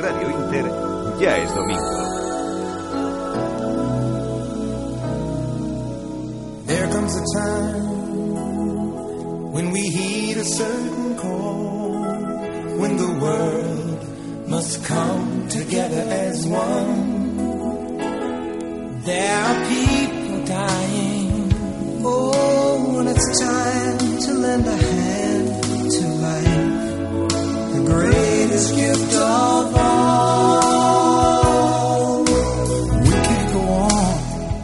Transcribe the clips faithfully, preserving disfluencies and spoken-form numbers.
Radio Inter ya es domingo. There comes a time when we heed a certain call, when the world must come together as one. There are people dying. Oh, when it's time to lend a hand to life, the greatest gift of all. We can't go on.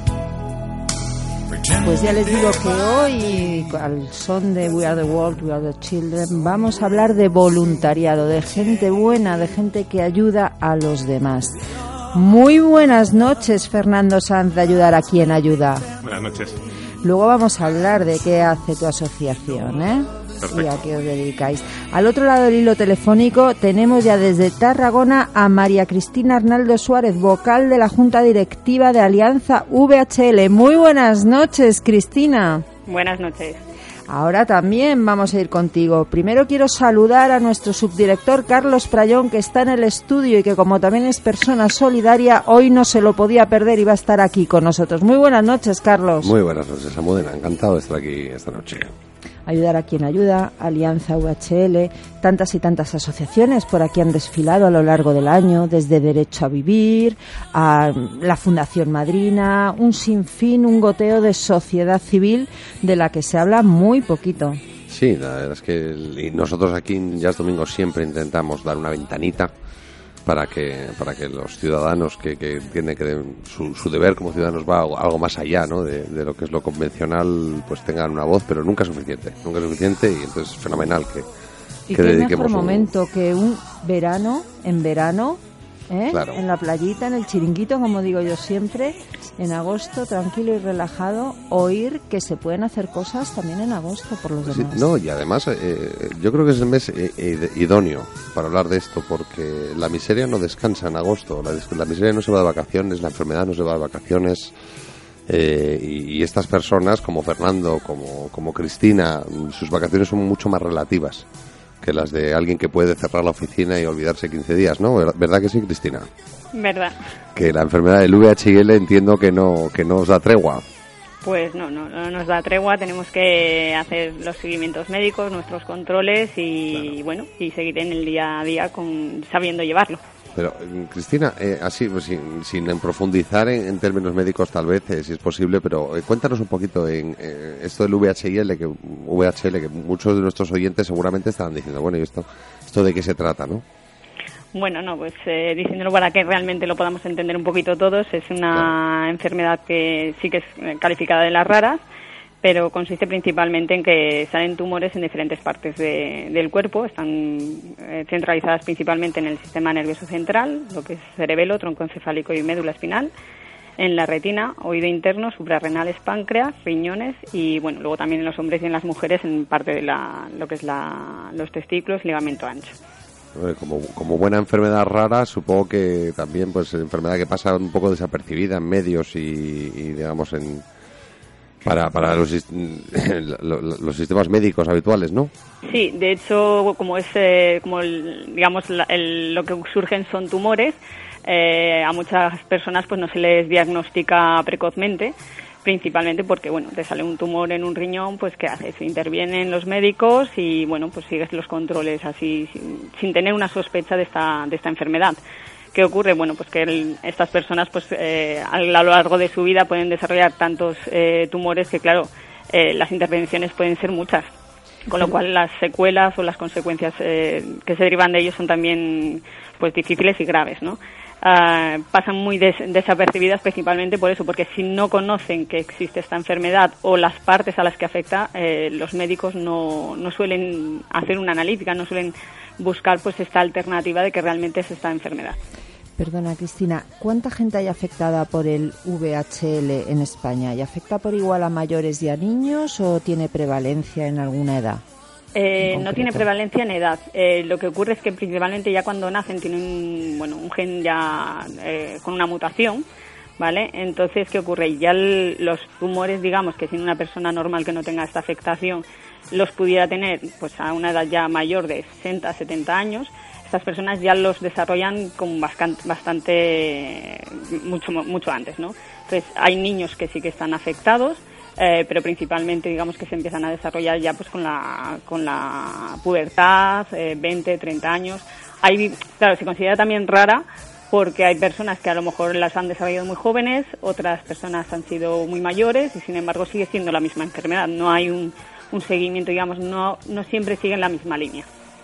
Pues ya les digo que hoy, al son de We Are the World, We Are the Children, vamos a hablar de voluntariado, de gente buena, de gente que ayuda a los demás. Muy buenas noches, Fernando Sanz, de Ayudar a Quien Ayuda. Buenas noches. Luego vamos a hablar de qué hace tu asociación, ¿eh? Perfecto. Y a qué os dedicáis. Al otro lado del hilo telefónico tenemos ya desde Tarragona a María Cristina Arnaldo Suárez, vocal de la Junta Directiva de Alianza V H L. Muy buenas noches, Cristina. Buenas noches. Ahora también vamos a ir contigo. Primero quiero saludar a nuestro subdirector Carlos Prayón, que está en el estudio y que, como también es persona solidaria, hoy no se lo podía perder y va a estar aquí con nosotros. Muy buenas noches, Carlos. Muy buenas noches, Almudena. Encantado de estar aquí esta noche. Ayudar a Quien Ayuda, Alianza V H L, tantas y tantas asociaciones por aquí han desfilado a lo largo del año, desde Derecho a Vivir, a la Fundación Madrina, un sinfín, un goteo de sociedad civil de la que se habla muy poquito. Sí, la verdad es que y nosotros aquí en Ya es Domingo siempre intentamos dar una ventanita para que para que los ciudadanos que, que tienen que su, su deber como ciudadanos va algo más allá, ¿no? de, de lo que es lo convencional, pues tengan una voz, pero nunca es suficiente, nunca es suficiente y entonces es fenomenal que, y que qué dediquemos mejor un... momento que un verano, en verano, ¿eh? Claro. En la playita, en el chiringuito, como digo yo siempre, en agosto, tranquilo y relajado, oír que se pueden hacer cosas también en agosto por los demás. Sí, no, y además eh, yo creo que es el mes eh, eh, idóneo para hablar de esto, porque la miseria no descansa en agosto, la, la miseria no se va de vacaciones, la enfermedad no se va de vacaciones, eh, y, y estas personas como Fernando, como, como Cristina, sus vacaciones son mucho más relativas que las de alguien que puede cerrar la oficina y olvidarse quince días, ¿no? ¿Verdad que sí, Cristina? ¿Verdad? Que la enfermedad del V I H L entiendo que no que no os da tregua. Pues no, no, no nos da tregua, tenemos que hacer los seguimientos médicos, nuestros controles y claro. bueno, y seguir en el día a día con sabiendo llevarlo. Pero, Cristina, eh, así, pues, sin, sin profundizar en, en términos médicos tal vez, eh, si es posible, pero eh, cuéntanos un poquito en eh, esto del V I H L, que V H L, que muchos de nuestros oyentes seguramente estarán diciendo, bueno, ¿y esto, esto de qué se trata, no? Bueno, no, pues eh, diciéndolo para que realmente lo podamos entender un poquito todos, es una claro. enfermedad que sí que es calificada de las raras, pero consiste principalmente en que salen tumores en diferentes partes de, del cuerpo, están eh, centralizadas principalmente en el sistema nervioso central, lo que es cerebelo, tronco encefálico y médula espinal, en la retina, oído interno, suprarrenales, páncreas, riñones y bueno, luego también en los hombres y en las mujeres en parte de la, lo que es la, los testículos, ligamento ancho. Como, como buena enfermedad rara, supongo que también pues enfermedad que pasa un poco desapercibida en medios y, y digamos en para para los, los sistemas médicos habituales, ¿no? Sí, de hecho, como es eh, como el, digamos la, el, lo que surgen son tumores, eh, a muchas personas pues no se les diagnostica precozmente. Principalmente porque, bueno, te sale un tumor en un riñón, pues ¿qué haces? Intervienen los médicos y, bueno, pues sigues los controles así, sin, sin tener una sospecha de esta de esta enfermedad. ¿Qué ocurre? Bueno, pues que el, estas personas, pues eh, a lo largo de su vida pueden desarrollar tantos eh, tumores que, claro, eh, las intervenciones pueden ser muchas. Con lo cual las secuelas o las consecuencias eh, que se derivan de ellos son también, pues, difíciles y graves, ¿no? Uh, pasan muy des- desapercibidas principalmente por eso, porque si no conocen que existe esta enfermedad o las partes a las que afecta, eh, los médicos no, no suelen hacer una analítica, no suelen buscar pues esta alternativa de que realmente es esta enfermedad. Perdona, Cristina, ¿cuánta gente hay afectada por el V I H L en España? ¿Y afecta por igual a mayores y a niños o tiene prevalencia en alguna edad? Eh, no tiene prevalencia en edad. Eh, lo que ocurre es que principalmente ya cuando nacen tienen un, bueno, un gen ya eh, con una mutación, ¿vale? Entonces, ¿qué ocurre? Ya el, los tumores, digamos, que sin una persona normal que no tenga esta afectación los pudiera tener pues a una edad ya mayor de sesenta, setenta años, estas personas ya los desarrollan con bastante, bastante mucho, mucho antes, ¿no? Entonces, hay niños que sí que están afectados, eh, pero principalmente, digamos, que se empiezan a desarrollar ya pues con la, con la pubertad, eh, veinte, treinta años. Hay, claro, se considera también rara porque hay personas que a lo mejor las han desarrollado muy jóvenes, otras personas han sido muy mayores y sin embargo sigue siendo la misma enfermedad. No hay un, un seguimiento, digamos, no, no siempre siguen la misma línea.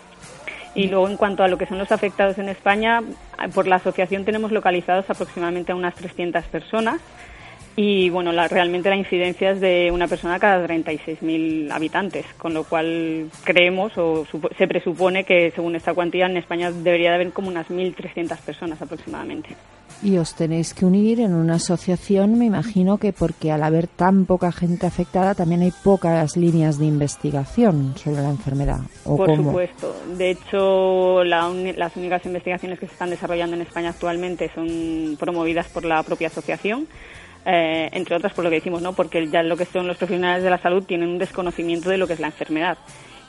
Y luego en cuanto a lo que son los afectados en España, por la asociación tenemos localizados aproximadamente a unas trescientas personas. Y bueno, la, realmente la incidencia es de una persona cada treinta y seis mil habitantes, con lo cual creemos o supo, se presupone que según esta cuantía en España debería de haber como unas mil trescientas personas aproximadamente. Y os tenéis que unir en una asociación, me imagino que porque al haber tan poca gente afectada también hay pocas líneas de investigación sobre la enfermedad. ¿O Por cómo? supuesto. De hecho, la uni- las únicas investigaciones que se están desarrollando en España actualmente son promovidas por la propia asociación. Eh, entre otras por lo que decimos, ¿no? Porque ya lo que son los profesionales de la salud tienen un desconocimiento de lo que es la enfermedad.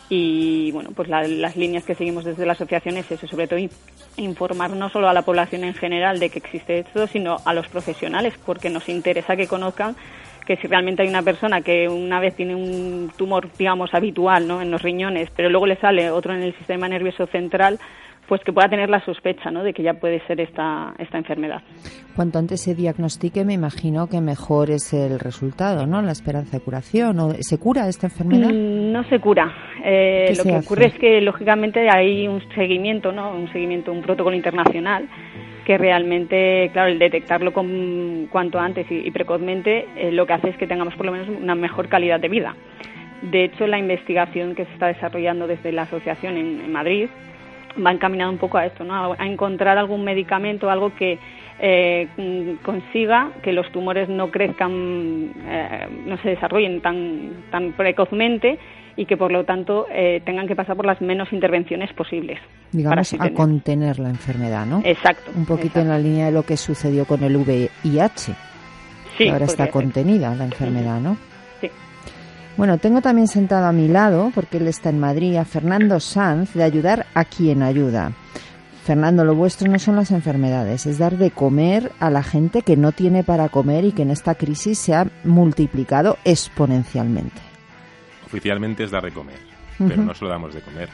Y bueno, pues la, las líneas que seguimos desde la asociación es eso, sobre todo informar no solo a la población en general de que existe esto, sino a los profesionales, porque nos interesa que conozcan que si realmente hay una persona que una vez tiene un tumor, digamos, habitual, ¿no?, en los riñones, pero luego le sale otro en el sistema nervioso central, pues que pueda tener la sospecha, ¿no?, de que ya puede ser esta esta enfermedad. Cuanto antes se diagnostique, me imagino que mejor es el resultado, ¿no? La esperanza de curación. ¿O se cura esta enfermedad? Mm, no se cura. Eh, lo se que hace? ocurre es que, lógicamente, hay un seguimiento, ¿no?, un seguimiento, un protocolo internacional que realmente, claro, el detectarlo con, cuanto antes y, y precozmente, eh, lo que hace es que tengamos por lo menos una mejor calidad de vida. De hecho, la investigación que se está desarrollando desde la asociación en, en Madrid va encaminado un poco a esto, ¿no?, a encontrar algún medicamento, algo que eh, consiga que los tumores no crezcan, eh, no se desarrollen tan tan precozmente y que por lo tanto eh, tengan que pasar por las menos intervenciones posibles. Digamos, a tener. contener la enfermedad, ¿no? Exacto. Un poquito exacto. en la línea de lo que sucedió con el V I H. Sí, que ahora está podría ser. contenida la enfermedad, ¿no? Sí. Bueno, tengo también sentado a mi lado, porque él está en Madrid, a Fernando Sanz, de Ayudar a quien ayuda. Fernando, lo vuestro no son las enfermedades, es dar de comer a la gente que no tiene para comer y que en esta crisis se ha multiplicado exponencialmente. Oficialmente es dar de comer, Uh-huh. pero no solo damos de comer.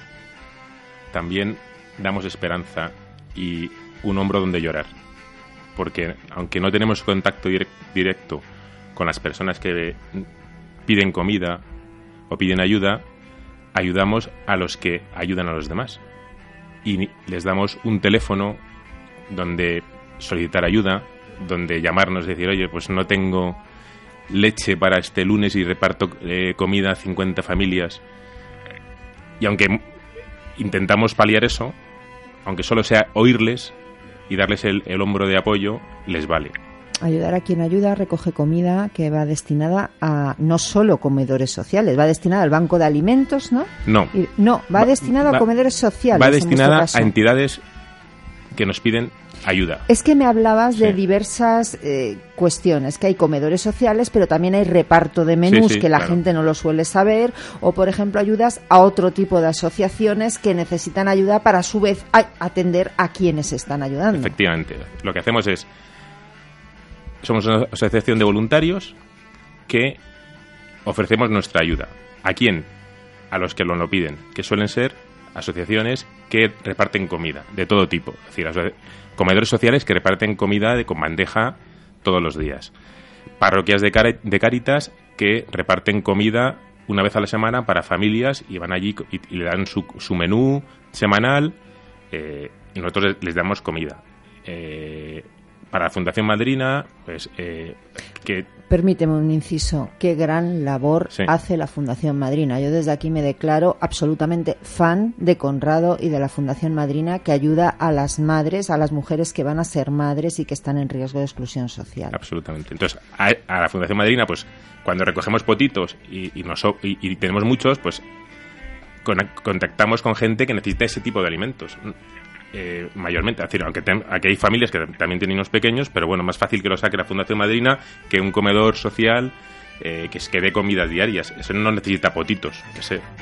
También damos esperanza y un hombro donde llorar. Porque aunque no tenemos contacto direct- directo con las personas que piden comida o piden ayuda, ayudamos a los que ayudan a los demás. Y les damos un teléfono donde solicitar ayuda, donde llamarnos y decir, oye, pues no tengo leche para este lunes y reparto eh, comida a cincuenta familias. Y aunque intentamos paliar eso, aunque solo sea oírles y darles el, el hombro de apoyo, les vale. Ayudar a quien ayuda recoge comida que va destinada a no solo comedores sociales, va destinada al banco de alimentos, ¿no? No. Y, no, va, Va- destinado va- a comedores sociales. Va en destinada vuestro a caso. entidades que nos piden ayuda. Es que me hablabas de Sí. diversas eh, cuestiones, que hay comedores sociales, pero también hay reparto de menús Sí, sí, que la claro. gente no lo suele saber, o por ejemplo ayudas a otro tipo de asociaciones que necesitan ayuda para a su vez a- atender a quienes están ayudando. Efectivamente. Lo que hacemos es, somos una asociación de voluntarios que ofrecemos nuestra ayuda. ¿A quién? A los que lo, lo piden, que suelen ser asociaciones que reparten comida de todo tipo. Es decir, aso- comedores sociales que reparten comida de, con bandeja todos los días. Parroquias de, Cari- de Cáritas que reparten comida una vez a la semana para familias y van allí y, y le dan su, su menú semanal eh, y nosotros les damos comida. Eh, para la Fundación Madrina, pues eh, que Permíteme un inciso. Qué gran labor Sí. hace la Fundación Madrina. Yo desde aquí me declaro absolutamente fan de Conrado y de la Fundación Madrina, que ayuda a las madres, a las mujeres que van a ser madres y que están en riesgo de exclusión social. absolutamente. Entonces, a, a la Fundación Madrina, pues cuando recogemos potitos y, y, nos, y, y tenemos muchos, pues con, contactamos con gente que necesita ese tipo de alimentos. Eh, mayormente, es decir, aunque ten, aquí hay familias que también tienen niños pequeños, pero bueno, más fácil que lo saque la Fundación Madrina que un comedor social eh, que, es, que dé comidas diarias. Eso no necesita potitos. Ese,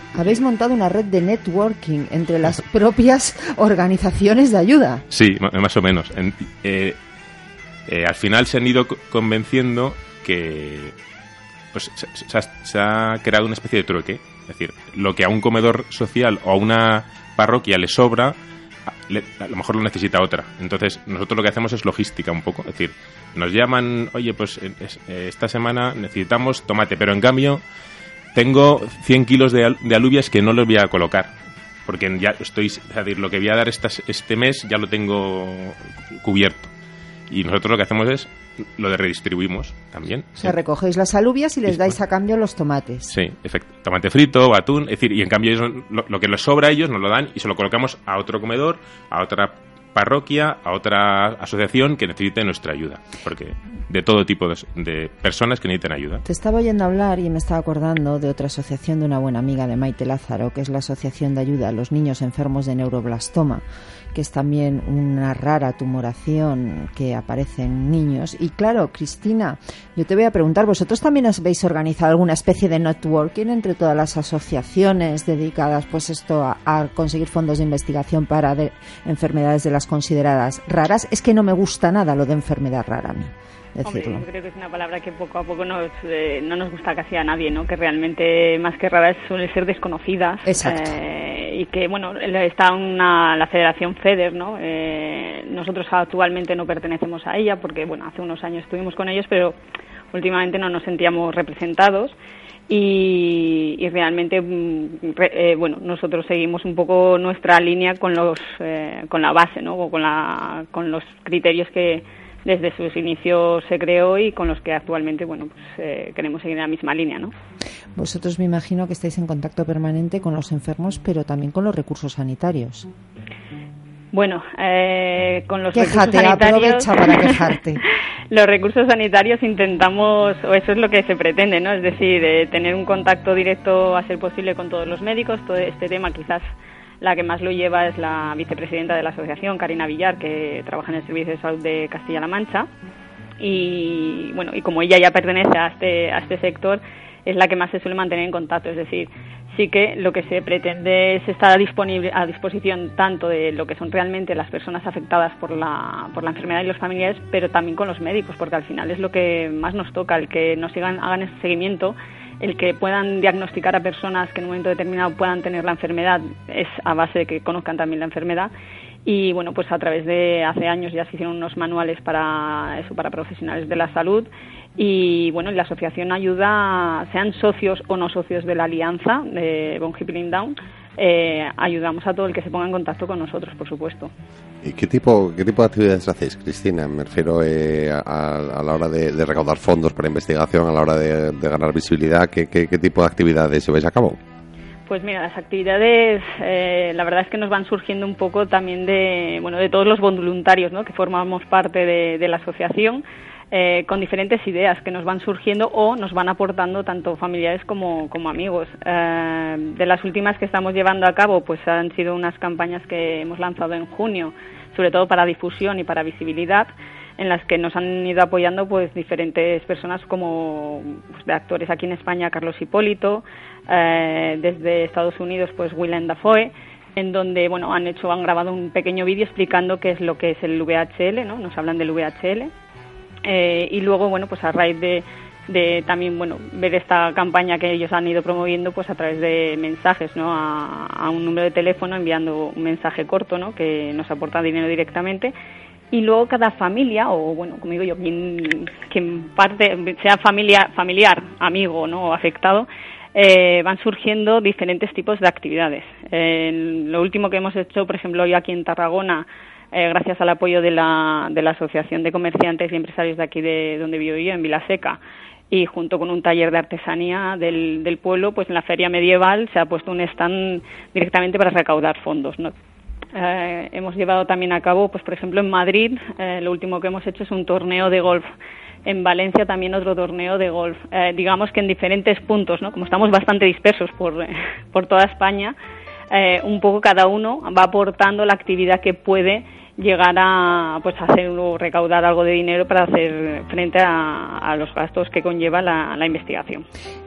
Habéis montado una red de networking entre las propias organizaciones de ayuda. Sí, más o menos. En, eh, eh, al final se han ido convenciendo que pues, se, se, ha, se ha creado una especie de trueque. Es decir, lo que a un comedor social o a una parroquia le sobra, le, a lo mejor lo necesita otra. Entonces, nosotros lo que hacemos es logística un poco. Es decir, nos llaman, oye, pues es, esta semana necesitamos tomate, pero en cambio tengo cien kilos de, de alubias que no los voy a colocar, porque ya estoy, es decir, lo que voy a dar esta, este mes ya lo tengo cubierto. Y nosotros lo que hacemos es lo de redistribuimos también. O sea, sí. Recogéis las alubias y les sí, dais a cambio los tomates. Sí, efecto. Tomate frito, atún, es decir, y en cambio ellos, lo, lo que les sobra a ellos nos lo dan y se lo colocamos a otro comedor, a otra parroquia, a otra asociación que necesite nuestra ayuda, porque de todo tipo de, de personas que necesitan ayuda. Te estaba oyendo hablar y me estaba acordando de otra asociación de una buena amiga de Maite Lázaro, que es la Asociación de Ayuda a los Niños Enfermos de Neuroblastoma, que es también una rara tumoración que aparece en niños. Y claro, Cristina, yo te voy a preguntar, ¿vosotros también habéis organizado alguna especie de networking entre todas las asociaciones dedicadas pues esto a, a conseguir fondos de investigación para de, enfermedades de las consideradas raras? Es que no me gusta nada lo de enfermedad rara a mí. Decirlo. Hombre, yo creo que es una palabra que poco a poco nos, eh, no nos gusta casi a nadie, ¿no? Que realmente más que raras suelen ser desconocidas. Exacto. Eh, y que, bueno, está una, la Federación FEDER, ¿no? Eh, nosotros actualmente no pertenecemos a ella porque, bueno, hace unos años estuvimos con ellos, pero últimamente no nos sentíamos representados. Y, y realmente, eh, bueno, nosotros seguimos un poco nuestra línea con los, eh, con la base, ¿no? O con la, con los criterios que desde sus inicios se creó y con los que actualmente, bueno, pues eh, queremos seguir en la misma línea, ¿no? Vosotros me imagino que estáis en contacto permanente con los enfermos, pero también con los recursos sanitarios. Bueno, eh, con los Quéjate, recursos sanitarios... aprovecha para quejarte. Los recursos sanitarios intentamos, o eso es lo que se pretende, ¿no? Es decir, eh, tener un contacto directo a ser posible con todos los médicos. Todo este tema quizás la que más lo lleva es la vicepresidenta de la asociación, Karina Villar, que trabaja en el Servicio de Salud de Castilla-La Mancha. Y bueno, y como ella ya pertenece a este, a este sector, es la que más se suele mantener en contacto. Es decir, sí que lo que se pretende es estar disponible, a disposición tanto de lo que son realmente las personas afectadas por la, por la enfermedad y los familiares, pero también con los médicos, porque al final es lo que más nos toca, el que nos sigan, hagan ese seguimiento, el que puedan diagnosticar a personas que en un momento determinado puedan tener la enfermedad es a base de que conozcan también la enfermedad. Y bueno, pues a través de hace años ya se hicieron unos manuales para eso, para profesionales de la salud. Y bueno, la asociación ayuda, sean socios o no socios de la alianza de Von Hippel Down, eh, ayudamos a todo el que se ponga en contacto con nosotros, por supuesto. ¿Y qué tipo, qué tipo de actividades hacéis, Cristina? Me refiero eh, a, a la hora de, de recaudar fondos para investigación, a la hora de, de ganar visibilidad. ¿Qué, qué, qué tipo de actividades lleváis a cabo? Pues mira, las actividades, eh, la verdad es que nos van surgiendo un poco también de, bueno, de todos los voluntarios, ¿no?, que formamos parte de, de la asociación. Eh, con diferentes ideas que nos van surgiendo o nos van aportando tanto familiares como, como amigos. Eh, de las últimas que estamos llevando a cabo, pues han sido unas campañas que hemos lanzado en junio, sobre todo para difusión y para visibilidad, en las que nos han ido apoyando pues diferentes personas como pues, de actores aquí en España, Carlos Hipólito, eh, desde Estados Unidos, pues Willem Dafoe, en donde bueno han hecho han grabado un pequeño vídeo explicando qué es lo que es el V H L, ¿no? Nos hablan del V H L. Eh, y luego, bueno, pues a raíz de, de también, bueno, ver esta campaña que ellos han ido promoviendo, pues a través de mensajes, ¿no?, a, a un número de teléfono, enviando un mensaje corto, ¿no?, que nos aporta dinero directamente. Y luego cada familia, o bueno, como digo yo, quien, quien parte, sea familia, familiar, amigo, ¿no?, o afectado, eh, van surgiendo diferentes tipos de actividades. Eh, lo último que hemos hecho, por ejemplo, hoy aquí en Tarragona, Eh, gracias al apoyo de la, de la Asociación de Comerciantes y Empresarios de aquí de donde vivo yo, en Vilaseca, y junto con un taller de artesanía del, del pueblo, pues en la feria medieval se ha puesto un stand directamente para recaudar fondos, ¿no? Eh, hemos llevado también a cabo, pues por ejemplo en Madrid, eh, lo último que hemos hecho es un torneo de golf. En Valencia también otro torneo de golf. Eh, digamos que en diferentes puntos, ¿no? Como estamos bastante dispersos por, eh, por toda España, eh, un poco cada uno va aportando la actividad que puede llegar a pues hacer o recaudar algo de dinero para hacer frente a, a los gastos que conlleva la, la investigación.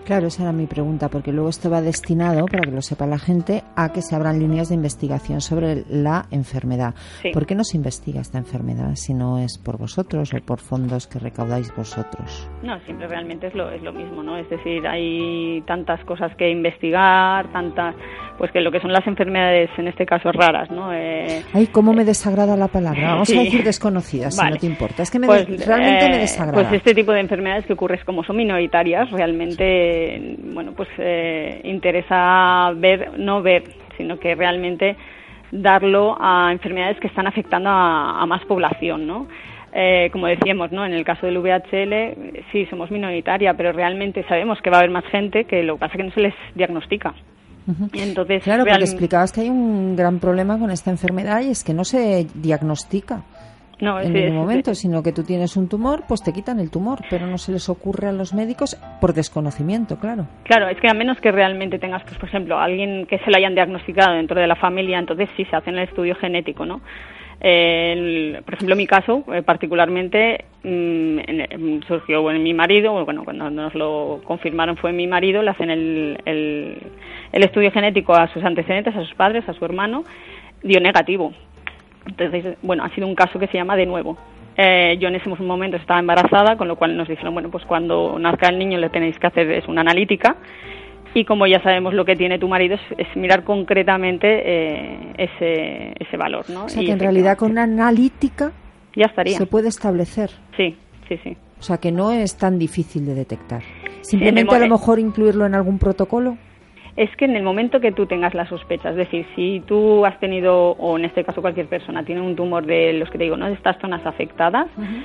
Claro, esa era mi pregunta, porque luego esto va destinado, para que lo sepa la gente, a que se abran líneas de investigación sobre la enfermedad. Sí. ¿Por qué no se investiga esta enfermedad si no es por vosotros o por fondos que recaudáis vosotros? No, siempre realmente es lo, es lo mismo, ¿no? Es decir, hay tantas cosas que investigar, tantas, pues que lo que son las enfermedades, en este caso raras, ¿no? Eh, Ay, cómo me desagrada la palabra. Vamos sí. a decir desconocidas, Vale. si no te importa. Es que me pues, de- realmente eh, me desagrada. Pues este tipo de enfermedades que ocurren como son minoritarias, realmente, bueno, pues eh, interesa ver, no ver, sino que realmente darlo a enfermedades que están afectando a, a más población, ¿no? Eh, como decíamos, ¿no? En el caso del V I H L, sí, somos minoritaria, pero realmente sabemos que va a haber más gente, que lo que pasa es que no se les diagnostica. Ujú. Y entonces, Claro, porque real- explicabas que hay un gran problema con esta enfermedad y es que no se diagnostica no, en sí, ningún es- momento, sino que tú tienes un tumor, pues te quitan el tumor, pero no se les ocurre a los médicos por desconocimiento, claro. Claro, es que a menos que realmente tengas, pues, por ejemplo, alguien que se lo hayan diagnosticado dentro de la familia, entonces sí se hace el estudio genético, ¿no? Eh, el- por ejemplo, en mi caso, eh, particularmente, mm, en- en- surgió en mi marido, o bueno, cuando nos lo confirmaron fue mi marido, le hacen el, el, el estudio genético a sus antecedentes, a sus padres, a su hermano, dio negativo. Entonces, bueno, ha sido un caso que se llama de nuevo. Eh, yo en ese momento estaba embarazada, con lo cual nos dijeron, bueno, pues cuando nazca el niño le tenéis que hacer es una analítica, y como ya sabemos lo que tiene tu marido es, es mirar concretamente eh, ese, ese valor, ¿no? O sea Y que en realidad con efectivamente, una analítica ya estaría. se puede establecer. Sí, sí, sí. O sea que no es tan difícil de detectar. en el Simplemente a lo mo- mejor incluirlo en algún protocolo. Es que en el momento que tú tengas la sospecha, es decir, si tú has tenido, o en este caso cualquier persona, tiene un tumor de los que te digo, ¿no? De estas zonas afectadas,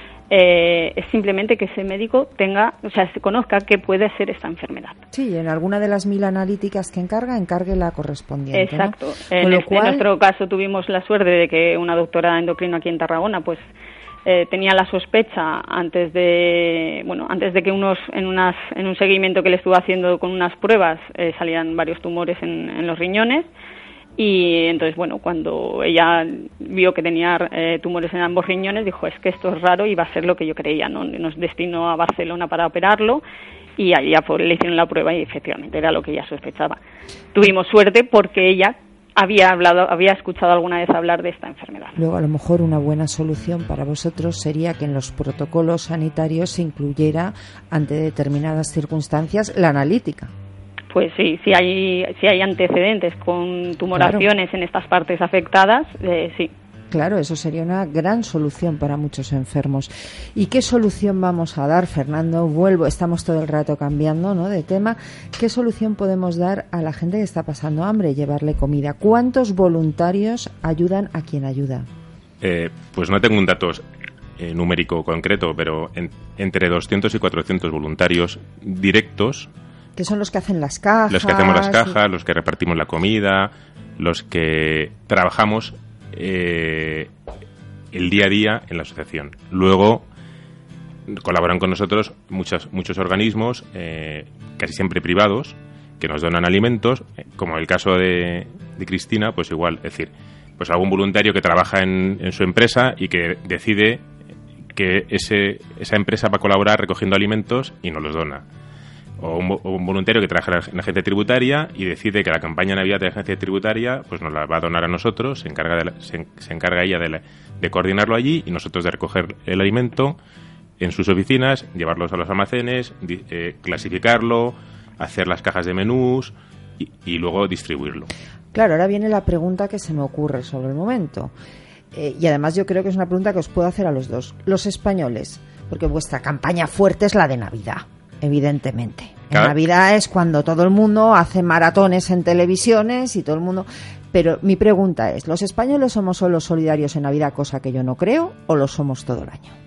eh, es simplemente que ese médico tenga, o sea, se conozca que puede ser esta enfermedad. Sí, en alguna de las mil analíticas que encarga, encargue la correspondiente, ¿no? Exacto. Con En, lo este- cual, en nuestro caso tuvimos la suerte de que una doctora endocrino aquí en Tarragona, pues eh, tenía la sospecha antes de, bueno, antes de que unos, en unas, en un seguimiento que le estuvo haciendo con unas pruebas, eh, salían varios tumores en, en los riñones. Y entonces, bueno, cuando ella vio que tenía eh, tumores en ambos riñones, dijo, es que esto es raro y va a ser lo que yo creía, ¿no? Nos destinó a Barcelona para operarlo y allí ya fue- le hicieron la prueba y efectivamente era lo que ella sospechaba. Tuvimos suerte porque ella había hablado, había escuchado alguna vez hablar de esta enfermedad. luego a lo mejor una buena solución para vosotros sería que en los protocolos sanitarios se incluyera, ante determinadas circunstancias, la analítica. Pues sí, si hay, si hay antecedentes con tumoraciones en estas partes afectadas, eh, sí. Claro, eso sería una gran solución para muchos enfermos. ¿Y qué solución vamos a dar, Fernando? Vuelvo, estamos todo el rato cambiando, ¿no?, de tema. ¿Qué solución podemos dar a la gente que está pasando hambre? Llevarle comida. ¿Cuántos voluntarios ayudan a quien ayuda? Eh, pues no tengo un dato eh, numérico concreto, pero en- entre doscientos y cuatrocientos voluntarios directos, Que son los que hacen las cajas. los que hacemos las cajas, los que repartimos la comida, los que trabajamos eh, el día a día en la asociación. Luego colaboran con nosotros muchos, muchos organismos, eh, casi siempre privados, que nos donan alimentos, eh, como el caso de, de Cristina, pues igual, es decir, pues algún voluntario que trabaja en, en su empresa y que decide que ese, esa empresa va a colaborar recogiendo alimentos y nos los dona. O un, o un voluntario que trabaja en la agencia tributaria y decide que la campaña de Navidad de la agencia tributaria pues nos la va a donar a nosotros, se encarga, de la- se, se encarga ella de, la- de coordinarlo allí y nosotros de recoger el alimento en sus oficinas, llevarlos a los almacenes, di- eh, clasificarlo, hacer las cajas de menús y, y luego distribuirlo. Claro, ahora viene la pregunta que se me ocurre sobre el momento. Eh, y además yo creo que es una pregunta que os puedo hacer a los dos. Los españoles, porque vuestra campaña fuerte es la de Navidad, evidentemente. En Claro. Navidad es cuando todo el mundo hace maratones en televisiones y todo el mundo... Pero mi pregunta es, ¿los españoles somos solo solidarios en Navidad, cosa que yo no creo, o lo somos todo el año?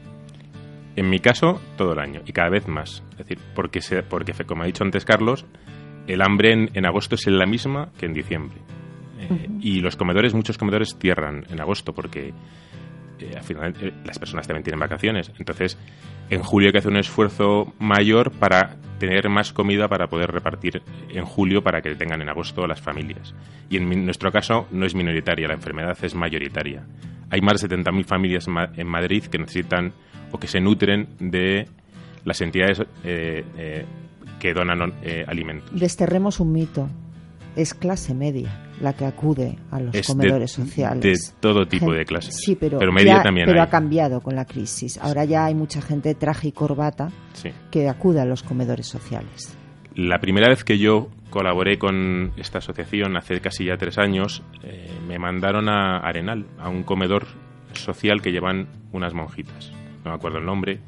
En mi caso, todo el año y cada vez más. Es decir, porque, se, porque como ha dicho antes Carlos, el hambre en, en agosto es la misma que en diciembre. Eh, uh-huh. Y los comedores, muchos comedores cierran en agosto porque eh, al final eh, las personas también tienen vacaciones. Entonces, en julio hay que hacer un esfuerzo mayor para tener más comida para poder repartir en julio para que tengan en agosto las familias. Y en mi, nuestro caso no es minoritaria, la enfermedad es mayoritaria. Hay más de setenta mil familias ma- en Madrid que necesitan o que se nutren de las entidades eh, eh, que donan eh, alimentos. Desterremos un mito. Es clase media la que acude a los es comedores de, sociales. De todo tipo de clases. Sí, pero, pero media ya, también pero hay. ha cambiado con la crisis. Ahora ya hay mucha gente traje y corbata sí. que acude a los comedores sociales. La primera vez que yo colaboré con esta asociación, hace casi ya tres años, eh, me mandaron a Arenal, a un comedor social que llevan unas monjitas. No me acuerdo el nombre.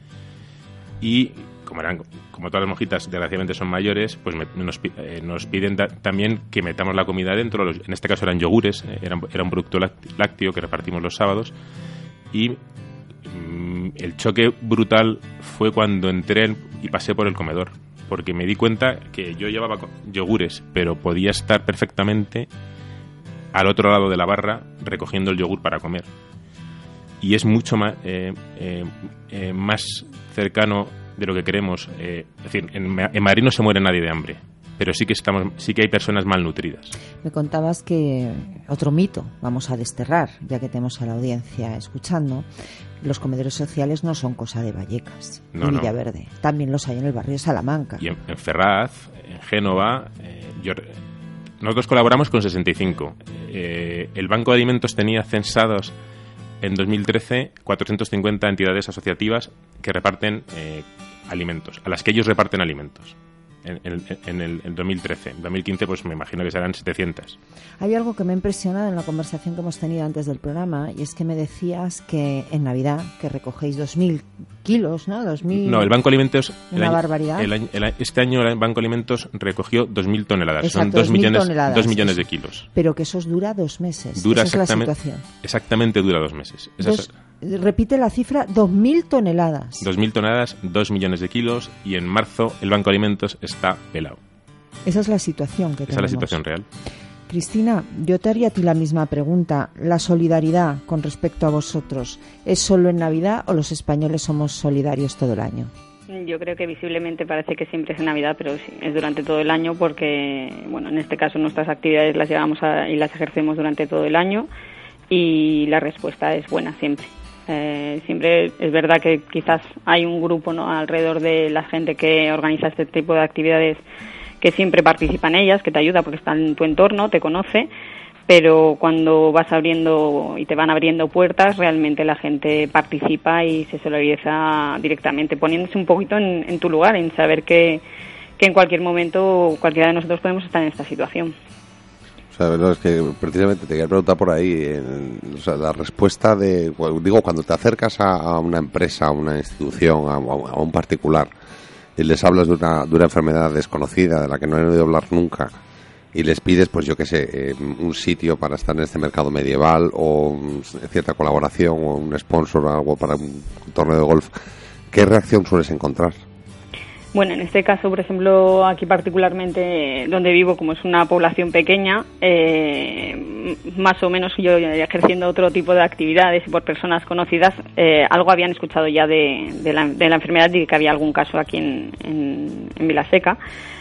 Y como eran como todas las monjitas desgraciadamente son mayores, pues me, nos, eh, nos piden da, también que metamos la comida dentro. Los, en este caso eran yogures, eh, eran, era un producto lácteo que repartimos los sábados. Y mm, el choque brutal fue cuando entré y pasé por el comedor, porque me di cuenta que yo llevaba yogures, pero podía estar perfectamente al otro lado de la barra recogiendo el yogur para comer. Y es mucho más, eh, eh, eh, más cercano de lo que queremos. Eh, es decir, en, en Madrid no se muere nadie de hambre, pero sí que estamos, sí que hay personas malnutridas. Me contabas que otro mito vamos a desterrar, ya que tenemos a la audiencia escuchando. Los comedores sociales no son cosa de Vallecas no, y no. Villaverde. También los hay en el barrio de Salamanca. Y en, en Ferraz, en Génova. Eh, yo, nosotros colaboramos con sesenta y cinco. Eh, el Banco de Alimentos tenía censados en dos mil trece cuatrocientas cincuenta entidades asociativas que reparten eh, alimentos, a las que ellos reparten alimentos. En, en, en el en dos mil trece. En dos mil quince pues me imagino que serán setecientas. Hay algo que me ha impresionado en la conversación que hemos tenido antes del programa, y es que me decías que en Navidad que recogéis dos mil kilos, ¿no? dos mil No, el Banco Alimentos... Una el barbaridad. Año, el año, el, este año el Banco Alimentos recogió dos mil toneladas. Exacto, Son dos millones, toneladas. dos millones de kilos. Pero que eso os dura dos meses. Dura Esa es la exactamente, situación. Exactamente dura dos meses. Esa Dos, es, repite la cifra, dos mil toneladas. dos mil toneladas, dos millones de kilos, y en marzo el Banco Alimentos está pelado. Esa es la situación que Esa tenemos. es la situación real. Cristina, yo te haría a ti la misma pregunta. ¿La solidaridad con respecto a vosotros es solo en Navidad o los españoles somos solidarios todo el año? Yo creo que visiblemente parece que siempre es en Navidad, pero sí, es durante todo el año porque, bueno, en este caso nuestras actividades las llevamos a, y las ejercemos durante todo el año, y la respuesta es buena siempre. Eh, siempre es verdad que quizás hay un grupo, ¿no?, alrededor de la gente que organiza este tipo de actividades que siempre participa en ellas, que te ayuda porque está en tu entorno, te conoce, pero cuando vas abriendo y te van abriendo puertas, realmente la gente participa y se solidariza directamente, poniéndose un poquito en, en tu lugar, en saber que, que en cualquier momento cualquiera de nosotros podemos estar en esta situación. O sea, no, es que precisamente te quería preguntar por ahí, en, o sea, la respuesta de, digo, cuando te acercas a, a una empresa, a una institución, a, a un particular, y les hablas de una, de una enfermedad desconocida, de la que no han oído hablar nunca, y les pides, pues yo qué sé, eh, un sitio para estar en este mercado medieval, o um, cierta colaboración, o un sponsor, o algo para un torneo de golf, ¿qué reacción sueles encontrar? Bueno, en este caso, por ejemplo, aquí particularmente donde vivo, como es una población pequeña, eh, más o menos yo ejerciendo otro tipo de actividades y por personas conocidas, eh, algo habían escuchado ya de, de, la, de la enfermedad y que había algún caso aquí en, en, en Vilaseca,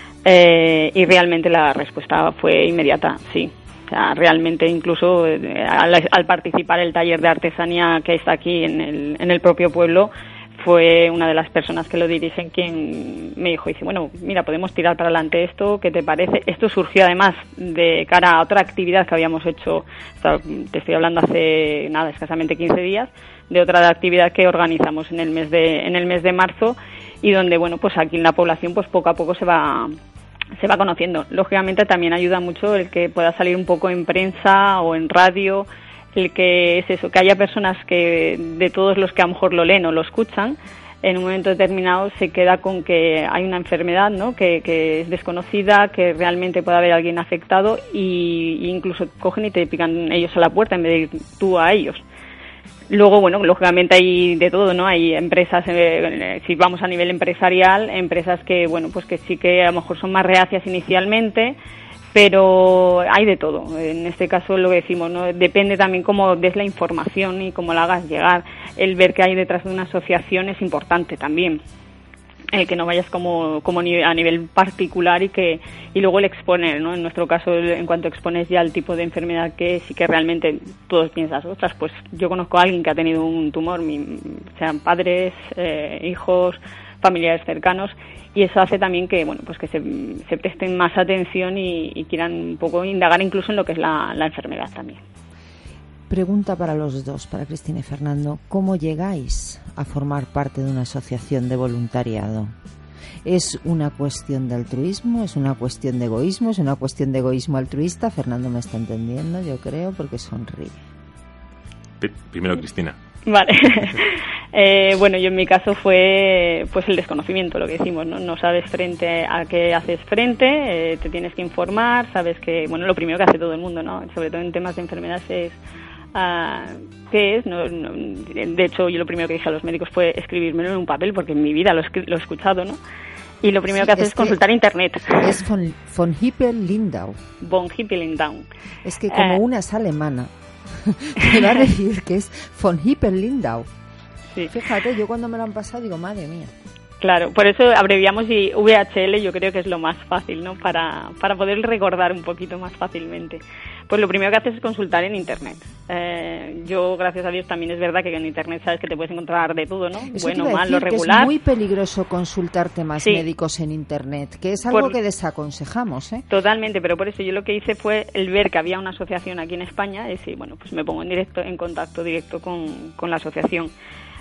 eh, y realmente la respuesta fue inmediata, sí. O sea, realmente incluso eh, al, al participar el taller de artesanía que está aquí en el, en el propio pueblo, fue una de las personas que lo dirigen quien me dijo, dice, bueno, mira, podemos tirar para adelante esto, ¿qué te parece? Esto surgió además de cara a otra actividad que habíamos hecho, te estoy hablando hace nada, escasamente quince días, de otra actividad que organizamos en el mes de en el mes de marzo, y donde, bueno, pues aquí en la población pues poco a poco se va se va conociendo. Lógicamente también ayuda mucho el que pueda salir un poco en prensa o en radio, el que es eso, que haya personas que, de todos los que a lo mejor lo leen o lo escuchan, en un momento determinado se queda con que hay una enfermedad, ¿no?, que, que es desconocida, que realmente puede haber alguien afectado, y, y incluso cogen y te pican ellos a la puerta en vez de ir tú a ellos. Luego, bueno, lógicamente hay de todo, ¿no? Hay empresas, eh, si vamos a nivel empresarial, empresas que, bueno, pues que sí que a lo mejor son más reacias inicialmente, pero hay de todo. En este caso lo que decimos, ¿no?, depende también cómo des la información y cómo la hagas llegar. El ver que hay detrás de una asociación es importante también. El que no vayas como como a nivel particular y que y luego el exponer, ¿no? En nuestro caso, en cuanto expones ya el tipo de enfermedad que es y que realmente todos piensas, ostras, pues yo conozco a alguien que ha tenido un tumor, mi, sean padres, eh, hijos, familiares cercanos, y eso hace también que, bueno, pues que se, se presten más atención y, y quieran un poco indagar incluso en lo que es la, la enfermedad también. Pregunta para los dos, para Cristina y Fernando. ¿Cómo llegáis a formar parte de una asociación de voluntariado? ¿Es una cuestión de altruismo? ¿Es una cuestión de egoísmo? ¿Es una cuestión de egoísmo altruista? Fernando me está entendiendo, yo creo, porque sonríe. Primero, Cristina. Vale. eh, bueno, yo en mi caso fue pues el desconocimiento, lo que decimos, ¿no? No sabes frente a qué haces frente, eh, te tienes que informar, sabes que, bueno, lo primero que hace todo el mundo, ¿no? Sobre todo en temas de enfermedades es uh, ¿qué es? No, no, de hecho, yo lo primero que dije a los médicos fue escribírmelo en un papel, porque en mi vida lo, lo he escuchado, ¿no? Y lo primero sí, que haces es, es consultar internet. Es von, von Hippel-Lindau. Von Hippel-Lindau. Es que como eh, una es alemana, me va a decir que es von Hippel-Lindau. Sí. Fíjate, yo cuando me lo han pasado digo, madre mía. Claro, por eso abreviamos y V H L yo creo que es lo más fácil, ¿no? Para, para poder recordar un poquito más fácilmente. Pues lo primero que haces es consultar en Internet. Eh, yo, gracias a Dios, también es verdad que en Internet sabes que te puedes encontrar de todo, ¿no? Eso bueno, te iba a malo, decir regular. Que es muy peligroso consultar temas sí. médicos en Internet, que es algo por... que desaconsejamos, ¿eh? Totalmente, pero por eso yo lo que hice fue el ver que había una asociación aquí en España y decir, bueno, pues me pongo en directo en contacto directo con, con la asociación.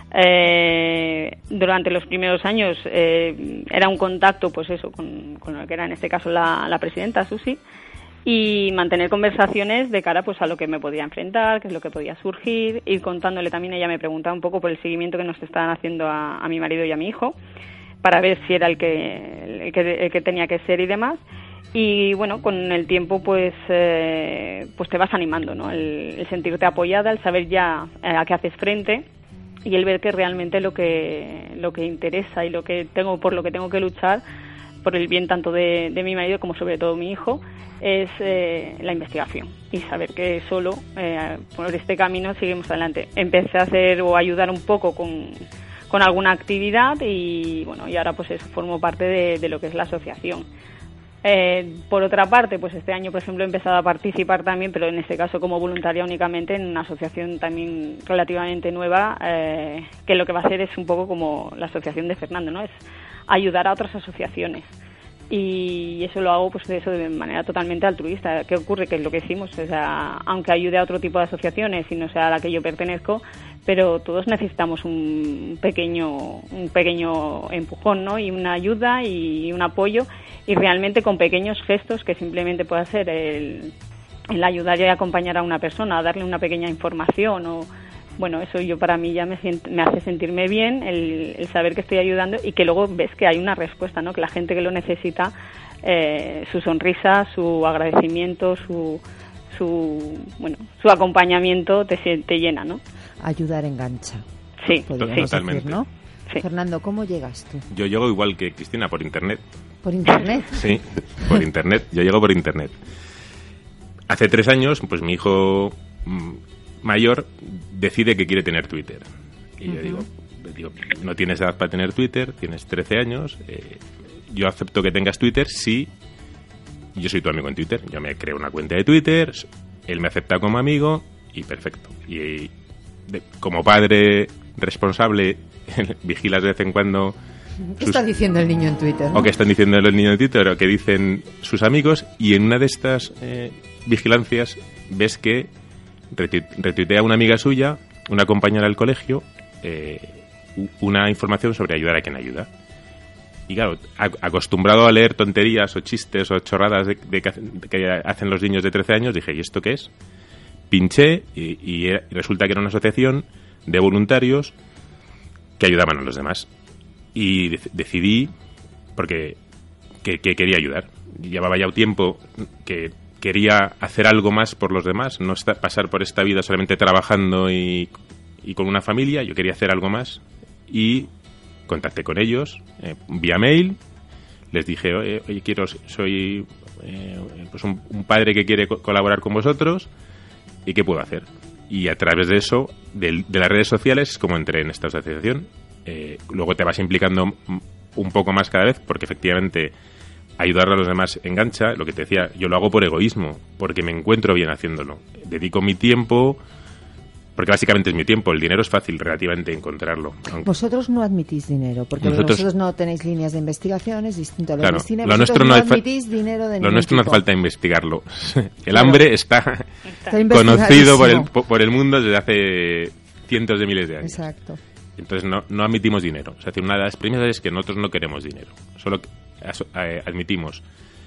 Eh, durante los primeros años eh, era un contacto, pues eso, con, con lo que era en este caso la, la presidenta Susi, y mantener conversaciones de cara pues a lo que me podía enfrentar, qué es lo que podía surgir, ir contándole también. Ella me preguntaba un poco por el seguimiento que nos estaban haciendo a, a mi marido y a mi hijo, para ver si era el que, el que, el que tenía que ser y demás. Y bueno, con el tiempo pues eh, pues te vas animando, ¿no? El, el sentirte apoyada, el saber ya a qué haces frente, y el ver que realmente lo que lo que interesa y lo que tengo por lo que tengo que luchar por el bien tanto de, de mi marido como sobre todo mi hijo es eh, la investigación, y saber que solo eh, por este camino seguimos adelante. Empecé a hacer o ayudar un poco con, con alguna actividad y bueno, y ahora pues eso, formo parte de, de lo que es la asociación. Eh, por otra parte, pues este año, por ejemplo, he empezado a participar también, pero en este caso como voluntaria únicamente, en una asociación también relativamente nueva, eh, que lo que va a hacer es un poco como la asociación de Fernando, ¿no? Es ayudar a otras asociaciones. Y eso lo hago pues de eso de manera totalmente altruista. ¿Qué ocurre? Que es lo que decimos, o sea, aunque ayude a otro tipo de asociaciones y no sea a la que yo pertenezco, pero todos necesitamos un pequeño un pequeño empujón, ¿no? Y una ayuda y un apoyo, y realmente con pequeños gestos que simplemente pueda ser el, el ayudar y acompañar a una persona, darle una pequeña información o bueno, eso yo para mí ya me, me hace sentirme bien, el, el saber que estoy ayudando y que luego ves que hay una respuesta, ¿no? Que la gente que lo necesita, eh, su sonrisa, su agradecimiento, su su bueno, su acompañamiento te, te llena, ¿no? Ayudar engancha. Sí, podríamos totalmente. decir, ¿no? Sí. Fernando, ¿cómo llegas tú? Yo llego igual que Cristina, por internet. ¿Por internet? Sí, por internet. Yo llego por internet. Hace tres años, pues mi hijo mayor decide que quiere tener Twitter. Y uh-huh. yo digo, digo, no tienes edad para tener Twitter, tienes trece años. Eh, yo acepto que tengas Twitter si yo soy tu amigo en Twitter. Yo me creo una cuenta de Twitter, él me acepta como amigo y perfecto. Y de, como padre responsable, vigilas de vez en cuando... ¿Qué sus... está diciendo el niño en Twitter? ¿No? O que están diciendo el niño en Twitter, o que dicen sus amigos, y en una de estas eh, vigilancias ves que retuitea una amiga suya, una compañera del colegio, eh, una información sobre ayudar a quien ayuda. Y claro, acostumbrado a leer tonterías o chistes o chorradas de, de, de que hacen los niños de trece años, dije, ¿y esto qué es? Pinché y, y era, resulta que era una asociación de voluntarios que ayudaban a los demás. Y de, decidí, porque que, que quería ayudar. Llevaba ya un tiempo que quería hacer algo más por los demás, no estar, pasar por esta vida solamente trabajando y, y con una familia. Yo quería hacer algo más y contacté con ellos eh, vía mail. Les dije, oye, oye quiero, soy eh, pues un, un padre que quiere co- colaborar con vosotros y qué puedo hacer. Y a través de eso, de, de las redes sociales, es como entré en esta asociación. Eh, luego te vas implicando un poco más cada vez, porque efectivamente ayudar a los demás engancha. Lo que te decía, yo lo hago por egoísmo, porque me encuentro bien haciéndolo. Dedico mi tiempo porque básicamente es mi tiempo. El dinero es fácil relativamente encontrarlo. Aunque... Vosotros no admitís dinero, porque nosotros, vosotros no tenéis líneas de investigación, es distinto a lo claro, de cine. Lo nuestro no, no admitís dinero de Lo nuestro tipo. No hace falta investigarlo. El claro. hambre está, está conocido por el, por el mundo desde hace cientos de miles de años. Exacto. Entonces no, no admitimos dinero. O sea, una de las premisas es que nosotros no queremos dinero. Solo eh, admitimos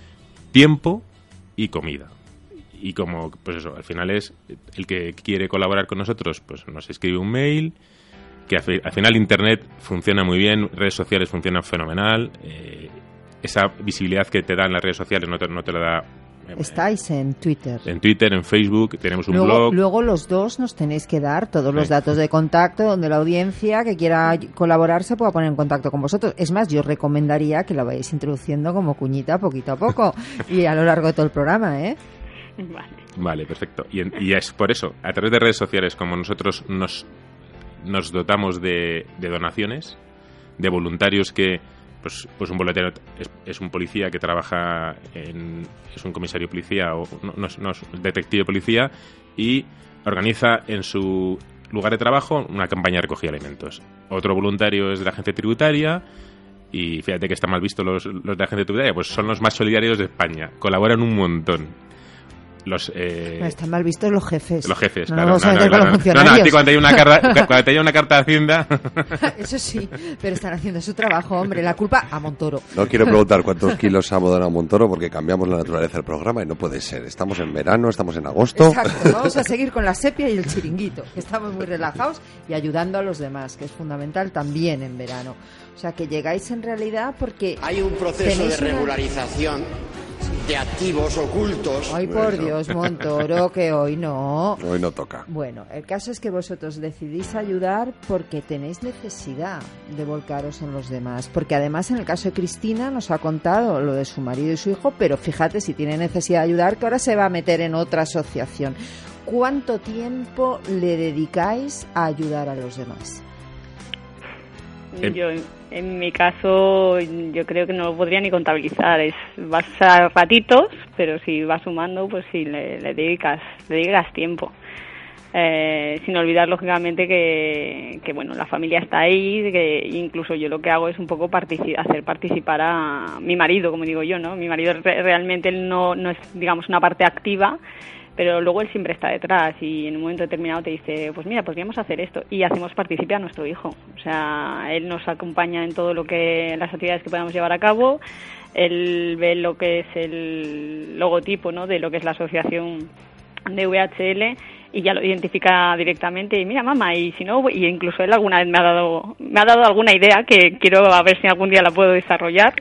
tiempo y comida. Y como, pues eso, al final es el que quiere colaborar con nosotros, pues nos escribe un mail, que al, al final Internet funciona muy bien, redes sociales funcionan fenomenal, eh, esa visibilidad que te dan las redes sociales no te, no te la da... Eh, Estáis en Twitter. En Twitter, en Facebook, tenemos un luego, blog. Luego los dos nos tenéis que dar todos los datos de contacto donde la audiencia que quiera colaborar se pueda poner en contacto con vosotros. Es más, yo os recomendaría que lo vayáis introduciendo como cuñita poquito a poco y a lo largo de todo el programa, ¿eh? Vale. Vale, perfecto. Y, en, y es por eso, a través de redes sociales, como nosotros nos, nos dotamos de, de donaciones, de voluntarios que, pues, pues un voluntario es, es un policía que trabaja en, es un comisario policía o no, no, no es detective policía y organiza en su lugar de trabajo una campaña de recogida de alimentos. Otro voluntario es de la agencia tributaria. Y fíjate que está mal visto los, los de la agencia tributaria, pues son los más solidarios de España. Colaboran un montón. Los, eh... no, están mal vistos los jefes. Los jefes, no, claro. No, no, no, no, no, no, no, a ti cuando te llega una, carta, cuando te llega una carta de Hacienda... Eso sí, pero están haciendo su trabajo, hombre. La culpa a Montoro. No quiero preguntar cuántos kilos ha donado Montoro porque cambiamos la naturaleza del programa y no puede ser. Estamos en verano, estamos en agosto. Exacto, vamos a seguir con la sepia y el chiringuito, que estamos muy relajados y ayudando a los demás, que es fundamental también en verano. O sea, que llegáis en realidad porque... Hay un proceso de regularización una... de activos ocultos. Ay, por Eso. Dios, Montoro, que hoy no. Hoy no toca. Bueno, el caso es que vosotros decidís ayudar porque tenéis necesidad de volcaros en los demás. Porque además, en el caso de Cristina, nos ha contado lo de su marido y su hijo, pero fíjate si tiene necesidad de ayudar, que ahora se va a meter en otra asociación. ¿Cuánto tiempo le dedicáis a ayudar a los demás? Yo, en mi caso, yo creo que no lo podría ni contabilizar. Es, vas a ratitos, pero si vas sumando, pues sí, le, le dedicas, le dedicas tiempo. Eh, sin olvidar, lógicamente, que, que bueno, la familia está ahí, que incluso yo lo que hago es un poco partici- hacer participar a mi marido, como digo yo, ¿no? Mi marido re- realmente él no, no es, digamos, una parte activa, pero luego él siempre está detrás y en un momento determinado te dice, pues mira, podríamos hacer esto, y hacemos partícipe a nuestro hijo. O sea, él nos acompaña en todo lo que, las actividades que podamos llevar a cabo, él ve lo que es el logotipo, ¿no?, de lo que es la asociación de V H L y ya lo identifica directamente y mira, mamá, y si no, y incluso él alguna vez me ha dado, me ha dado alguna idea que quiero a ver si algún día la puedo desarrollar.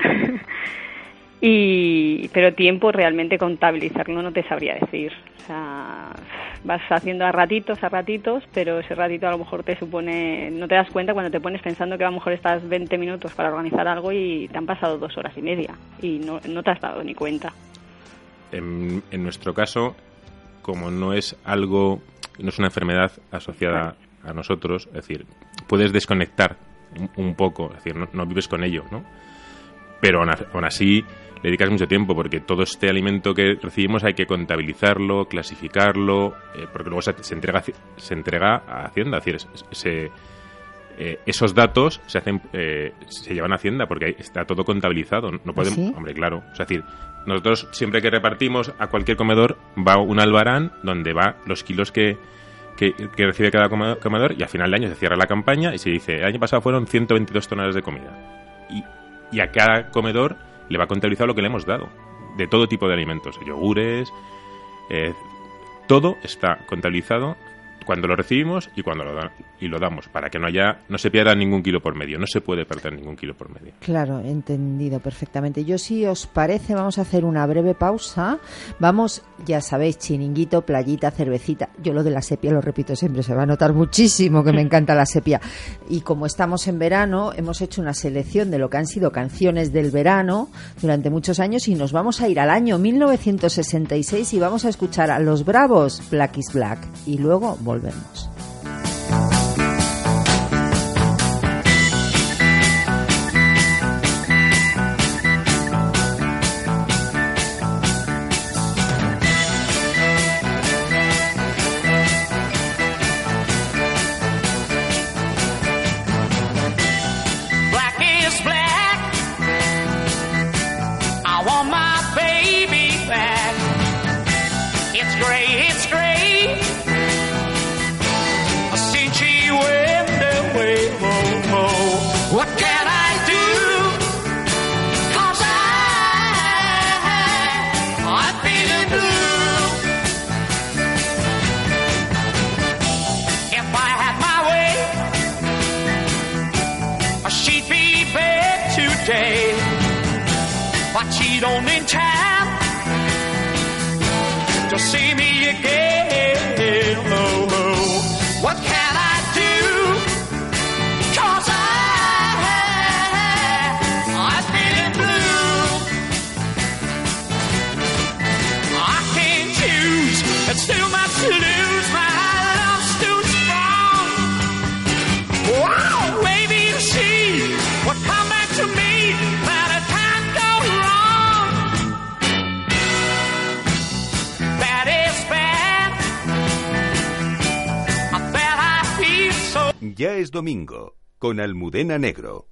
Y, pero tiempo realmente contabilizarlo no te sabría decir. O sea, vas haciendo a ratitos, a ratitos, pero ese ratito a lo mejor te supone, no te das cuenta cuando te pones pensando que a lo mejor estás veinte minutos para organizar algo y te han pasado dos horas y media y no, no te has dado ni cuenta. En, en nuestro caso, como no es algo, no es una enfermedad asociada a nosotros, es decir, puedes desconectar un, un poco, es decir, no, no vives con ello, ¿no? Pero aún, aún así le dedicas mucho tiempo porque todo este alimento que recibimos hay que contabilizarlo, clasificarlo, eh, porque luego se, se entrega se entrega a Hacienda, es decir, se, eh, esos datos se hacen eh, se llevan a Hacienda porque ahí está todo contabilizado. No podemos, ¿sí? Hombre, claro, o sea, es decir, nosotros siempre que repartimos a cualquier comedor va un albarán donde va los kilos que que, que recibe cada comedor y al final de año se cierra la campaña y se dice, el año pasado fueron ciento veintidós toneladas de comida y, y a cada comedor le va contabilizado lo que le hemos dado, de todo tipo de alimentos, yogures, eh, todo está contabilizado cuando lo recibimos y cuando lo, da, y lo damos, para que no haya, no se pierda ningún kilo por medio, no se puede perder ningún kilo por medio. Claro, entendido perfectamente. Yo, si os parece, vamos a hacer una breve pausa. Vamos, ya sabéis, chiringuito, playita, cervecita. Yo lo de la sepia lo repito siempre, se va a notar muchísimo que me encanta la sepia. Y como estamos en verano, hemos hecho una selección de lo que han sido canciones del verano durante muchos años y nos vamos a ir al año mil novecientos sesenta y seis y vamos a escuchar a Los Bravos, Black is Black. Y luego volvemos. gray, it's gray. Since she went away, oh, oh. What can I do? 'Cause I, I'm feeling blue. If I had my way, she'd be back today. But she don't in time to see me again. Oh, oh. What can I do? 'Cause I, I'm feeling blue. I can't choose, it's too much to lose. My love's too strong. Wow, maybe she would come back to me, but it can't go wrong. That is bad. That I feel so. Ya es domingo, con Almudena Negro.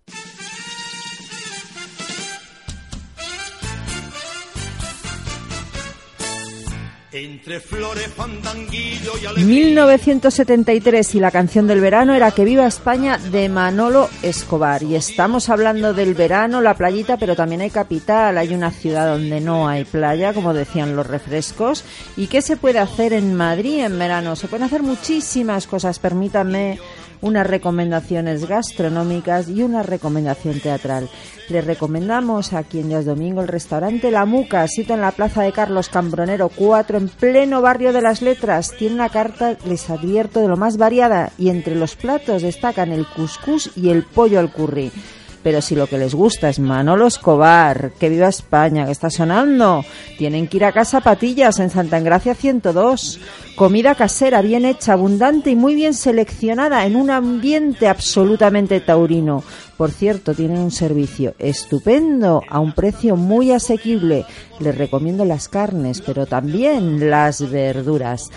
Entre flores, fandanguillo y alegría. mil novecientos setenta y tres y la canción del verano era Que viva España de Manolo Escobar. Y estamos hablando del verano, la playita, pero también hay capital, hay una ciudad donde no hay playa, como decían los refrescos. ¿Y qué se puede hacer en Madrid en verano? Se pueden hacer muchísimas cosas, permítanme unas recomendaciones gastronómicas y una recomendación teatral. Les recomendamos aquí en Días Domingo el restaurante La Muca, sito en la plaza de Carlos Cambronero cuatro, en pleno barrio de las Letras. Tiene una carta, les advierto, de lo más variada, y entre los platos destacan el cuscús y el pollo al curry. Pero si lo que les gusta es Manolo Escobar, Que viva España, que está sonando, tienen que ir a Casa Patillas en Santa Engracia ciento dos. Comida casera, bien hecha, abundante y muy bien seleccionada en un ambiente absolutamente taurino. Por cierto, tienen un servicio estupendo a un precio muy asequible. Les recomiendo las carnes, pero también las verduras.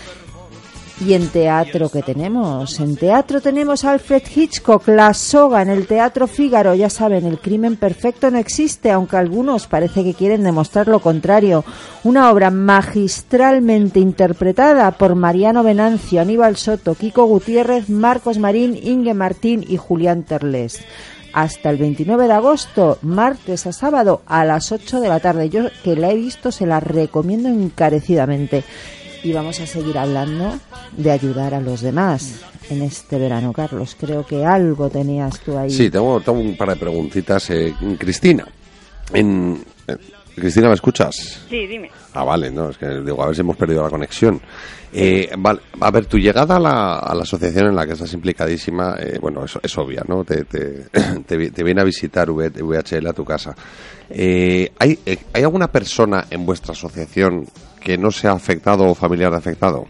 Y en teatro, ¿qué tenemos? En teatro tenemos a Alfred Hitchcock, La soga, en el Teatro Fígaro. Ya saben, el crimen perfecto no existe, aunque algunos parece que quieren demostrar lo contrario. Una obra magistralmente interpretada por Mariano Venancio, Aníbal Soto, Kiko Gutiérrez, Marcos Marín, Inge Martín y Julián Terlés. Hasta el veintinueve de agosto, martes a sábado, a las ocho de la tarde. Yo, que la he visto, se la recomiendo encarecidamente. Y vamos a seguir hablando de ayudar a los demás en este verano, Carlos. Creo que algo tenías tú ahí. Sí, tengo, tengo un par de preguntitas. Eh, Cristina, en, eh, Cristina, ¿me escuchas? Sí, dime. Ah, vale, no, es que digo, a ver si hemos perdido la conexión. Eh, vale, a ver, tu llegada a la, a la asociación en la que estás implicadísima, eh, bueno, es, es obvia, ¿no? Te, te, te, te viene a visitar V H L a tu casa. Eh, ¿hay, eh, ¿Hay alguna persona en vuestra asociación que no sea afectado o familiar de afectado?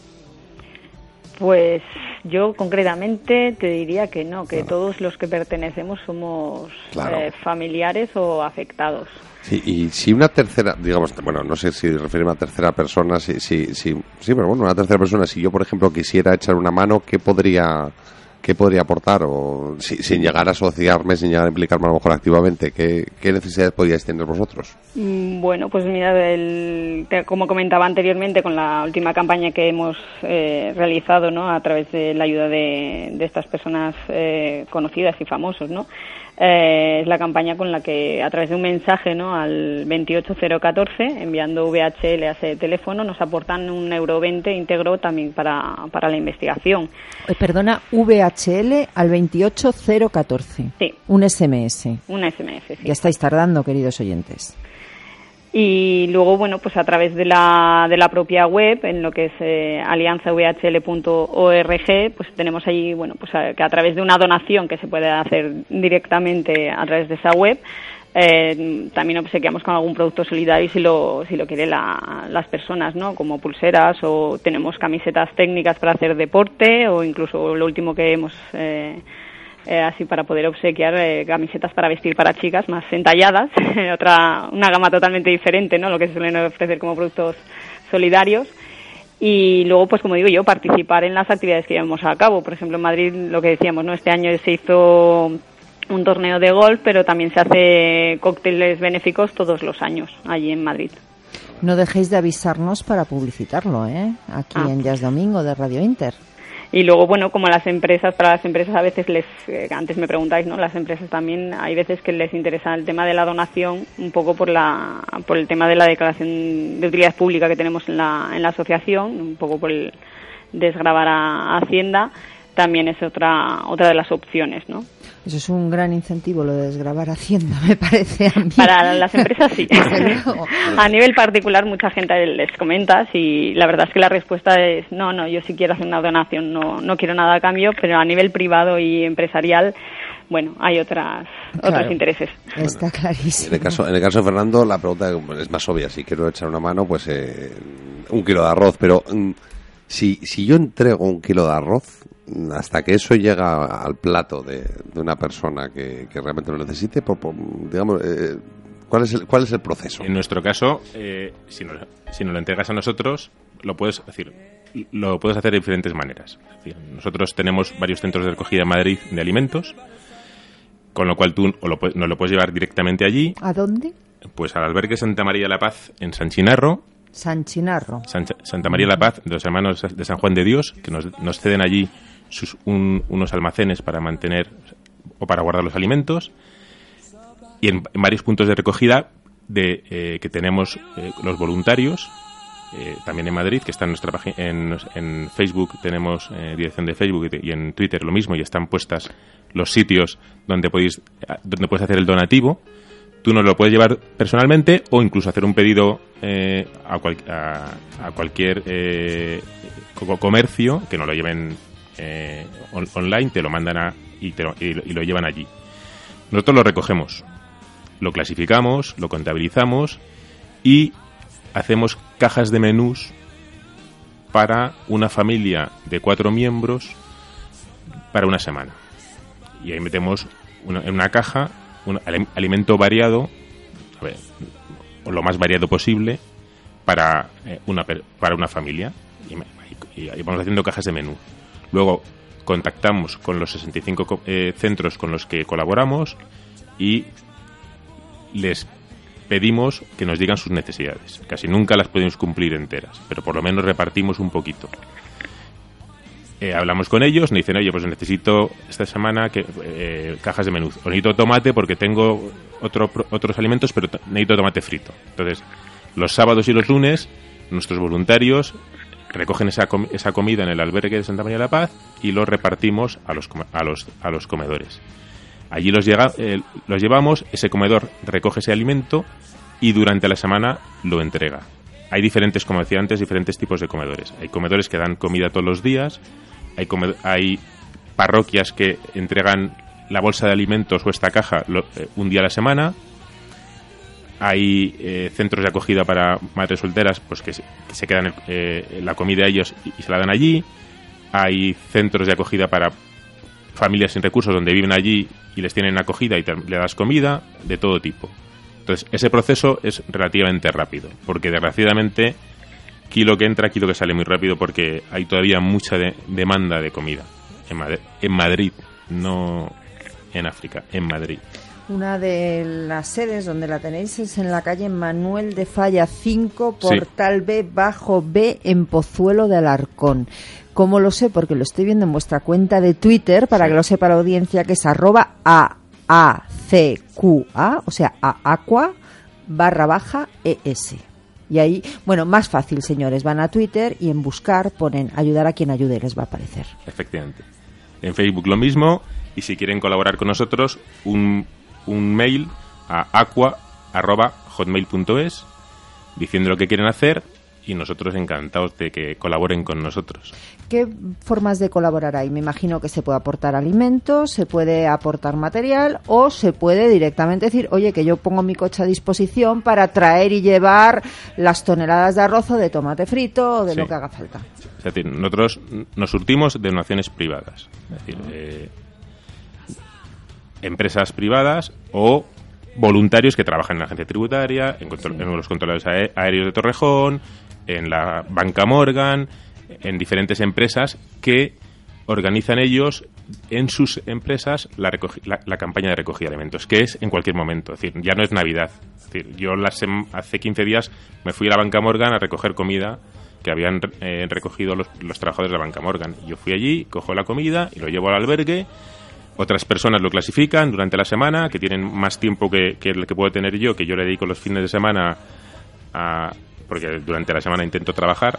Pues yo concretamente te diría que no, que claro, todos los que pertenecemos somos claro. eh, familiares o afectados. Sí, y si una tercera, digamos, bueno, no sé si refiere a una tercera persona, si, si, si, sí, pero bueno, una tercera persona, si yo, por ejemplo, quisiera echar una mano, ¿qué podría, qué podría aportar? O si, sin llegar a asociarme, sin llegar a implicarme a lo mejor activamente, ¿qué, qué necesidades podríais tener vosotros? Bueno, pues mira, el, como comentaba anteriormente, con la última campaña que hemos eh, realizado, ¿no?, a través de la ayuda de, de estas personas eh, conocidas y famosos, ¿no?, Eh, es la campaña con la que, a través de un mensaje, ¿no?, al veintiocho cero catorce, enviando V H L a ese teléfono, nos aportan un euro veinte íntegro también para, para la investigación. Eh, perdona, V H L al veintiocho cero catorce. Sí. Un S M S. Un S M S, sí. Ya estáis tardando, queridos oyentes. Y luego, bueno, pues a través de la de la propia web, en lo que es eh, alianza v h l punto org, pues tenemos ahí, bueno, pues a, que a través de una donación que se puede hacer directamente a través de esa web, eh, también obsequiamos con algún producto solidario si lo si lo quieren la, las personas, ¿no?, como pulseras, o tenemos camisetas técnicas para hacer deporte, o incluso lo último que hemos eh, Eh, así para poder obsequiar eh, camisetas para vestir para chicas más entalladas, otra una gama totalmente diferente, ¿no?, lo que se suelen ofrecer como productos solidarios. Y luego, pues como digo yo, participar en las actividades que llevamos a cabo. Por ejemplo, en Madrid, lo que decíamos, ¿no?, este año se hizo un torneo de golf, pero también se hace cócteles benéficos todos los años allí en Madrid. No dejéis de avisarnos para publicitarlo, ¿eh? Aquí Ah. en Ya es Domingo de Radio Inter. Y luego, bueno, como las empresas, para las empresas a veces les, eh, antes me preguntáis, ¿no? Las empresas también hay veces que les interesa el tema de la donación, un poco por la por el tema de la declaración de utilidad pública que tenemos en la, en la asociación, un poco por el desgravar a, a Hacienda, también es otra otra de las opciones, ¿no? Eso es un gran incentivo, lo de desgravar Hacienda, me parece a mí. Para las empresas sí. Desde luego. A nivel particular mucha gente les comenta y la verdad es que la respuesta es no, no, yo sí quiero hacer una donación, no no quiero nada a cambio, pero a nivel privado y empresarial, bueno, hay otras Claro, otros intereses. Está clarísimo. En el caso, en el caso de Fernando, la pregunta es más obvia. Si quiero echar una mano, pues eh, un kilo de arroz. Pero mm, si, si yo entrego un kilo de arroz, hasta que eso llega al plato de, de una persona que, que realmente lo necesite, por, por, digamos, eh, ¿cuál es el, cuál es el proceso? En nuestro caso, eh, si, nos, si nos lo entregas a nosotros, lo puedes decir, lo puedes hacer de diferentes maneras. Es decir, nosotros tenemos varios centros de recogida en Madrid de alimentos, con lo cual tú o lo, nos lo puedes llevar directamente allí. ¿A dónde? Pues al albergue Santa María la Paz en San Chinarro, San Chinarro. San, Santa María la Paz, de los hermanos de San Juan de Dios, que nos, nos ceden allí sus, un, unos almacenes para mantener o para guardar los alimentos, y en, en varios puntos de recogida de eh, que tenemos eh, los voluntarios, eh, también en Madrid, que está en nuestra página, en, en Facebook tenemos eh, dirección de Facebook y en Twitter lo mismo, y están puestas los sitios donde podéis donde puedes hacer el donativo. Tú nos lo puedes llevar personalmente o incluso hacer un pedido eh, a, cual, a, a cualquier eh, co- comercio que nos lo lleven eh, on- online, te lo mandan a, y, te lo, y, lo, y lo llevan allí. Nosotros lo recogemos, lo clasificamos, lo contabilizamos y hacemos cajas de menús para una familia de cuatro miembros para una semana. Y ahí metemos una, en una caja un alimento variado, a ver, o lo más variado posible para eh, una para una familia, y, y, y vamos haciendo cajas de menú. Luego contactamos con los sesenta y cinco eh, centros con los que colaboramos y les pedimos que nos digan sus necesidades. Casi nunca las podemos cumplir enteras, pero por lo menos repartimos un poquito. Eh, hablamos con ellos, me dicen, oye, pues necesito esta semana que eh, cajas de menú. O necesito tomate porque tengo otro, otros alimentos, pero t- necesito tomate frito. Entonces, los sábados y los lunes, nuestros voluntarios recogen esa, com- esa comida en el albergue de Santa María de la Paz y lo repartimos a los, com- a los, a los comedores. Allí los, llega, eh, los llevamos, ese comedor recoge ese alimento y durante la semana lo entrega. Hay diferentes, como decía antes, diferentes tipos de comedores. Hay comedores que dan comida todos los días, hay, comed- hay parroquias que entregan la bolsa de alimentos o esta caja lo, eh, un día a la semana. Hay eh, centros de acogida para madres solteras, pues que se, que se quedan eh, la comida a ellos y, y se la dan allí. Hay centros de acogida para familias sin recursos donde viven allí y les tienen acogida y te, le das comida de todo tipo. Entonces, ese proceso es relativamente rápido, porque desgraciadamente kilo que entra, kilo que sale muy rápido, porque hay todavía mucha de, demanda de comida en Madrid, en Madrid, no en África, en Madrid. Una de las sedes donde la tenéis es en la calle Manuel de Falla cinco, Portal sí. B, bajo B, en Pozuelo de Alarcón. ¿Cómo lo sé? Porque lo estoy viendo en vuestra cuenta de Twitter, para sí. que lo sepa la audiencia, que es arroba a a c q a, o sea, a aqua barra baja es. Y ahí, bueno, más fácil, señores, van a Twitter y en buscar ponen ayudar a quien ayude, les va a aparecer. Efectivamente. En Facebook lo mismo, y si quieren colaborar con nosotros, un, un mail a aqua arroba hotmail punto es diciendo lo que quieren hacer y nosotros encantados de que colaboren con nosotros. ¿Qué formas de colaborar hay? Me imagino que se puede aportar alimentos, se puede aportar material o se puede directamente decir, oye, que yo pongo mi coche a disposición para traer y llevar las toneladas de arroz o de tomate frito o de sí. lo que haga falta. Es decir, nosotros nos surtimos de donaciones privadas, es decir, eh, empresas privadas o voluntarios que trabajan en la agencia tributaria, en, control, sí. en los controladores aéreos de Torrejón, en la Banca Morgan, en diferentes empresas que organizan ellos en sus empresas la, recogi- la, la campaña de recogida de alimentos, que es en cualquier momento. Es decir, ya no es Navidad. Es decir, yo la sem- hace quince días me fui a la Banca Morgan a recoger comida que habían eh, recogido los, los trabajadores de la Banca Morgan. Yo fui allí, cojo la comida y lo llevo al albergue. Otras personas lo clasifican durante la semana, que tienen más tiempo que, que el que puedo tener yo, que yo le dedico los fines de semana a... porque durante la semana intento trabajar,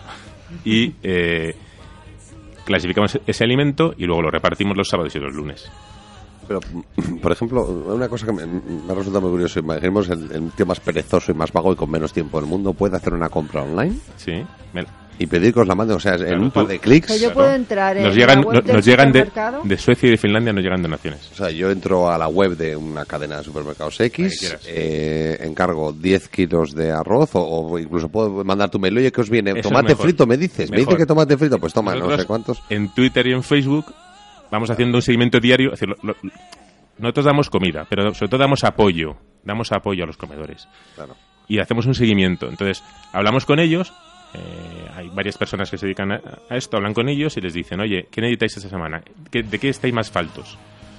y eh, clasificamos ese alimento y luego lo repartimos los sábados y los lunes. Pero, por ejemplo, una cosa que me, me resulta muy curioso, imaginemos el, el tío más perezoso y más vago y con menos tiempo del mundo puede hacer una compra online. Sí. Me... Y pedir que os la manden, o sea, en claro, un par tú, de clics. O sea, yo puedo entrar en nos llegan, la web no, nos del llegan de, supermercado. de Suecia y de Finlandia, nos llegan donaciones. O sea, yo entro a la web de una cadena de supermercados X, eh, encargo diez kilos de arroz, o, o incluso puedo mandar tu mail, oye, ¿qué os viene? Eso Tomate frito, me dices. Mejor. Me dice que tomate frito, pues toma, Nosotros, no sé cuántos. En Twitter y en Facebook vamos haciendo un seguimiento diario. Es decir, lo, lo, nosotros damos comida, pero sobre todo damos apoyo. Damos apoyo a los comedores. Claro. Y hacemos un seguimiento. Entonces, hablamos con ellos. Eh, hay varias personas que se dedican a, a esto, hablan con ellos y les dicen, oye, ¿qué necesitáis esta semana? ¿Qué, ¿De qué estáis más faltos?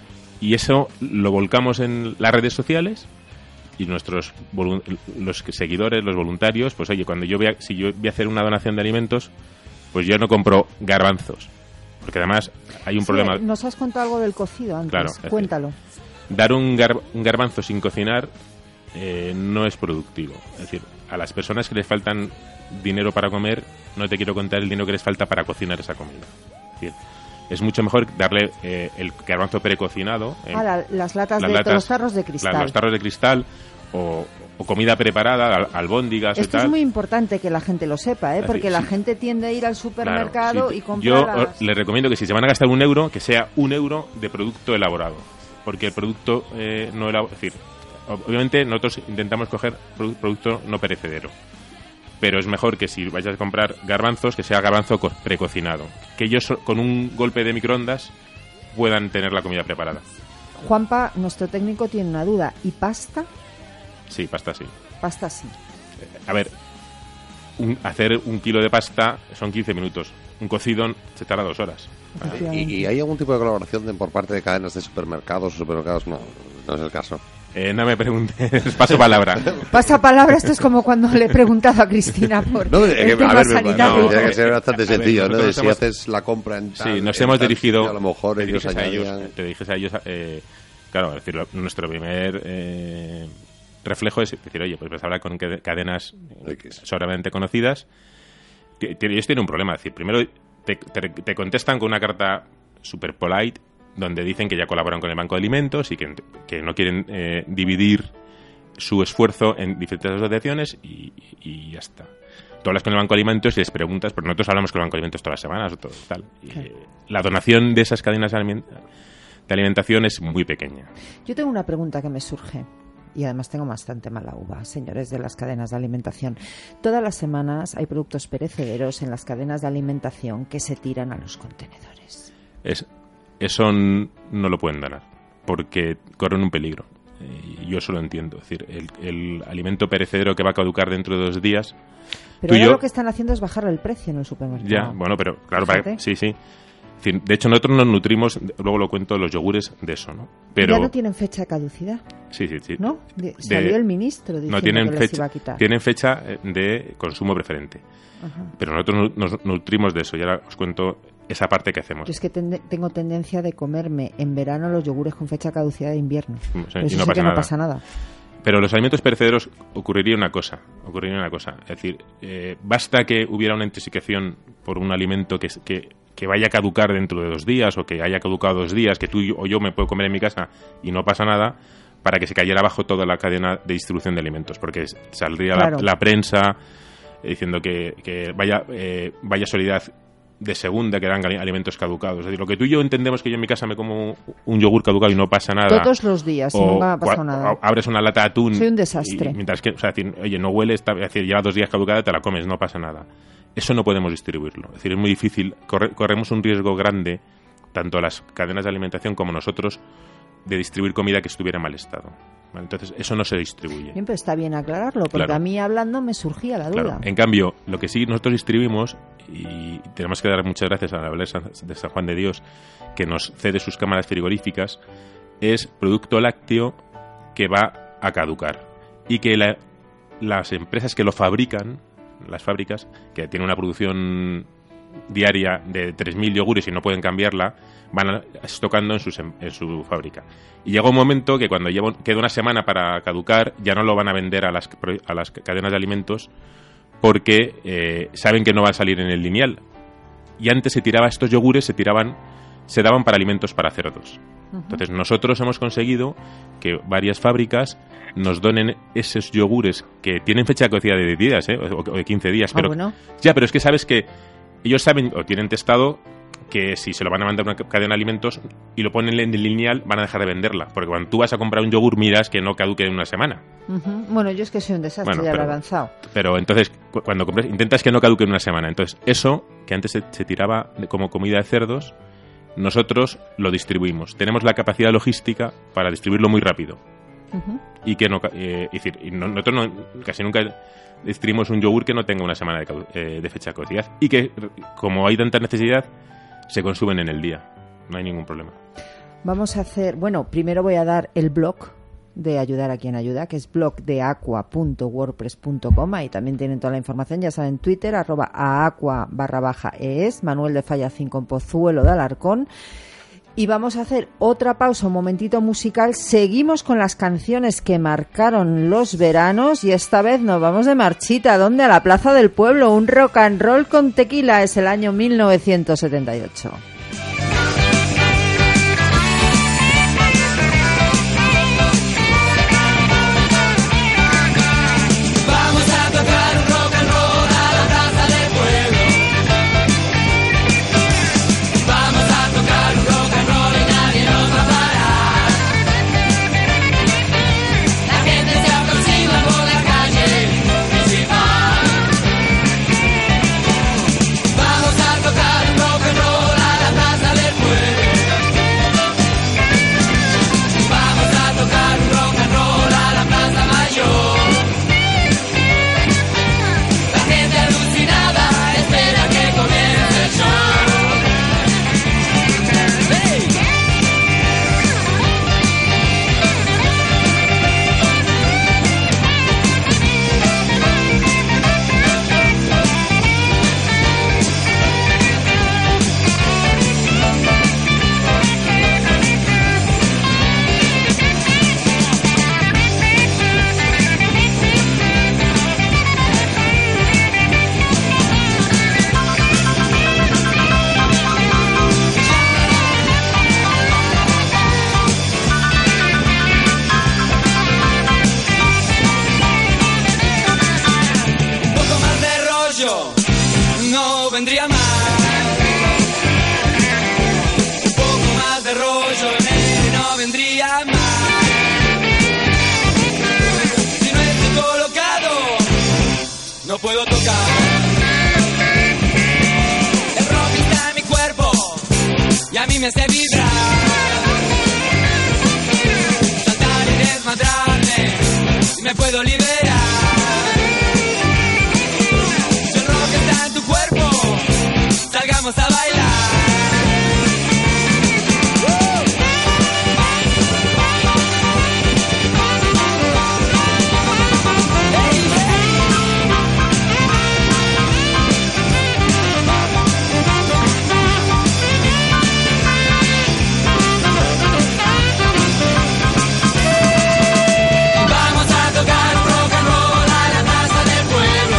Y eso lo volcamos en las redes sociales y nuestros volu- los seguidores, los voluntarios, pues oye, cuando yo voy a, si yo voy a hacer una donación de alimentos, pues yo no compro garbanzos, porque además hay un Sí, problema. nos has contado algo del cocido antes, Claro, cuéntalo. Dar un, gar, un garbanzo sin cocinar eh, no es productivo. Es decir, a las personas que les faltan dinero para comer, no te quiero contar el dinero que les falta para cocinar esa comida. Es decir, es mucho mejor darle eh, el garbanzo precocinado. Eh, Ah, la- las latas las de latas, los tarros de cristal. la- los tarros de cristal o, o comida preparada, al- albóndigas Esto y tal. es muy importante que la gente lo sepa, ¿eh? Es porque decir, la sí. gente tiende a ir al supermercado Claro, sí. y comprar Yo las... os- les recomiendo que si se van a gastar un euro, que sea un euro de producto elaborado. Porque el producto eh, no elaborado... Es decir, obviamente nosotros intentamos coger produ- producto no perecedero. Pero es mejor que si vayas a comprar garbanzos, que sea garbanzo co- precocinado. Que ellos con un golpe de microondas puedan tener la comida preparada. Juanpa, nuestro técnico, tiene una duda. ¿Y pasta? Sí, pasta sí. Pasta sí. A ver, un- hacer un kilo de pasta son quince minutos. Un cocido se tarda dos horas. ¿Y, y hay algún tipo de colaboración de, por parte de cadenas de supermercados o supermercados? No, no es el caso. Eh, no me preguntes, paso palabra. Pasa palabra, esto es como cuando le he preguntado a Cristina por No, el eh, a tema ver, sanitario. no, tiene que ser bastante A ver, sencillo, ¿no? nosotros De si hemos- haces la compra en tal, Sí, nos en hemos tal dirigido. sitio, a lo mejor te ellos diriges a ellos, añadían... te diriges a ellos. Eh, claro, es decir, lo- nuestro primer eh, reflejo es decir, oye, pues vas a hablar con cade- cadenas X. sobradamente conocidas. Que- que ellos tienen un problema. Es decir, primero te, te- te contestan con una carta super polite donde dicen que ya colaboran con el Banco de Alimentos y que, que no quieren eh, dividir su esfuerzo en diferentes asociaciones y, y ya está. Tú hablas con el Banco de Alimentos y les preguntas, pero nosotros hablamos con el Banco de Alimentos todas las semanas o todo, tal. Y, eh, la donación de esas cadenas de, aliment- de alimentación es muy pequeña. Yo tengo una pregunta que me surge. Y además tengo bastante mala uva, señores de las cadenas de alimentación. Todas las semanas hay productos perecederos en las cadenas de alimentación que se tiran a los contenedores. Es, eso n- no lo pueden donar, porque corren un peligro. Eh, yo eso lo entiendo. Es decir, el, el alimento perecedero que va a caducar dentro de dos días... Pero tú y ahora yo- lo que están haciendo es bajar el precio en el supermercado. Ya, bueno, pero claro, para- Fíjate. sí, sí. Es decir, de hecho, nosotros nos nutrimos, luego lo cuento, los yogures de eso, ¿no? Pero Ya no tienen fecha de caducidad, sí, sí, sí. ¿no? De- De- Salió el ministro diciendo no tienen que les fecha, iba a quitar. tienen fecha eh, de consumo preferente. Ajá. Pero nosotros nu- nos nutrimos de eso y ahora os cuento esa parte que hacemos. Yo es que tende- tengo tendencia de comerme en verano los yogures con fecha de caducidad de invierno. Sí, Pero y eso no sí pasa que nada. no pasa nada. Pero los alimentos perecederos ocurriría una cosa, ocurriría una cosa, es decir, eh, basta que hubiera una intoxicación por un alimento que, que, que vaya a caducar dentro de dos días o que haya caducado dos días, que tú y yo- o yo me puedo comer en mi casa y no pasa nada, para que se cayera abajo toda la cadena de distribución de alimentos, porque saldría Claro. la, la prensa eh, diciendo que, que vaya, eh, vaya solidaridad de segunda que eran gali- alimentos caducados. Es decir, lo que tú y yo entendemos que yo en mi casa me como un yogur caducado y no pasa nada. Todos los días y O nunca me ha pasado cua- nada. o abres una lata de atún. Soy un desastre. y mientras que, o sea, decir, oye, no huele, está, es decir, lleva dos días caducada, te la comes, no pasa nada. Eso no podemos distribuirlo. Es decir, es muy difícil. Corre- corremos un riesgo grande, tanto las cadenas de alimentación como nosotros, de distribuir comida que estuviera en mal estado. ¿vale? Entonces, eso no se distribuye. Bien, pero está bien aclararlo, porque Claro. a mí hablando me surgía la duda. Claro. En cambio, lo que sí nosotros distribuimos, y tenemos que dar muchas gracias a la Abadía de San Juan de Dios, que nos cede sus cámaras frigoríficas, es producto lácteo que va a caducar. Y que la, las empresas que lo fabrican, las fábricas, que tienen una producción diaria de tres mil yogures y no pueden cambiarla, van a, estocando en, sus, en su fábrica. Y llega un momento que cuando lleva, queda una semana para caducar, ya no lo van a vender a las, a las cadenas de alimentos porque eh, saben que no va a salir en el lineal. Y antes se tiraba, estos yogures se tiraban, se daban para alimentos para cerdos. Uh-huh. Entonces nosotros hemos conseguido que varias fábricas nos donen esos yogures que tienen fecha de caducidad de diez días, ¿eh? o de quince días. Ah, pero, bueno. Ya, pero es que sabes que ellos saben o tienen testado que si se lo van a mandar a una cadena de alimentos y lo ponen en el lineal, van a dejar de venderla. Porque cuando tú vas a comprar un yogur, miras que no caduque en una semana. Uh-huh. Bueno, yo es que soy un desastre, Bueno, ya pero, lo he avanzado. Pero entonces, cu- cuando compras, intentas que no caduque en una semana. Entonces, eso, que antes se, se tiraba de- como comida de cerdos, nosotros lo distribuimos. Tenemos la capacidad logística para distribuirlo muy rápido. Uh-huh. Y que no... Eh, es decir, y no- nosotros no, casi nunca distribuimos un yogur que no tenga una semana de, cadu- eh, de fecha de caducidad. Y que, como hay tanta necesidad, se consumen en el día. No hay ningún problema. Vamos a hacer, bueno, primero voy a dar el blog de Ayudar a quien ayuda, que es blog de aqua punto wordpress punto com. Ahí también tienen toda la información, ya saben, Twitter, arroba aaqua barra baja es, Manuel de Falla cinco en Pozuelo de Alarcón. Y vamos a hacer otra pausa, un momentito musical. Seguimos con las canciones que marcaron los veranos y esta vez nos vamos de marchita. ¿Dónde? A la Plaza del Pueblo. Un rock and roll con tequila. Es el año mil novecientos setenta y ocho. Vamos a tocar un rock and roll a la plaza del pueblo. Vamos a tocar un rock and roll y nadie nos va a parar. La gente se aproxima por la calle principal. Vamos a tocar un rock and roll a la plaza del pueblo. Vamos a tocar un rock and roll a la plaza mayor. La gente alucinada espera que comience el show. ¡Hey! Un poco más de rollo no vendría mal. Un poco más de rollo eh, no vendría mal. Si no estoy colocado, no puedo tocar. El rock está en mi cuerpo y a mí me hace vibrar. Saltar y desmadrarme y me puedo liberar. Si el rock está en tu cuerpo, salgamos a bailar. Vamos a tocar un rock and roll a la plaza del pueblo.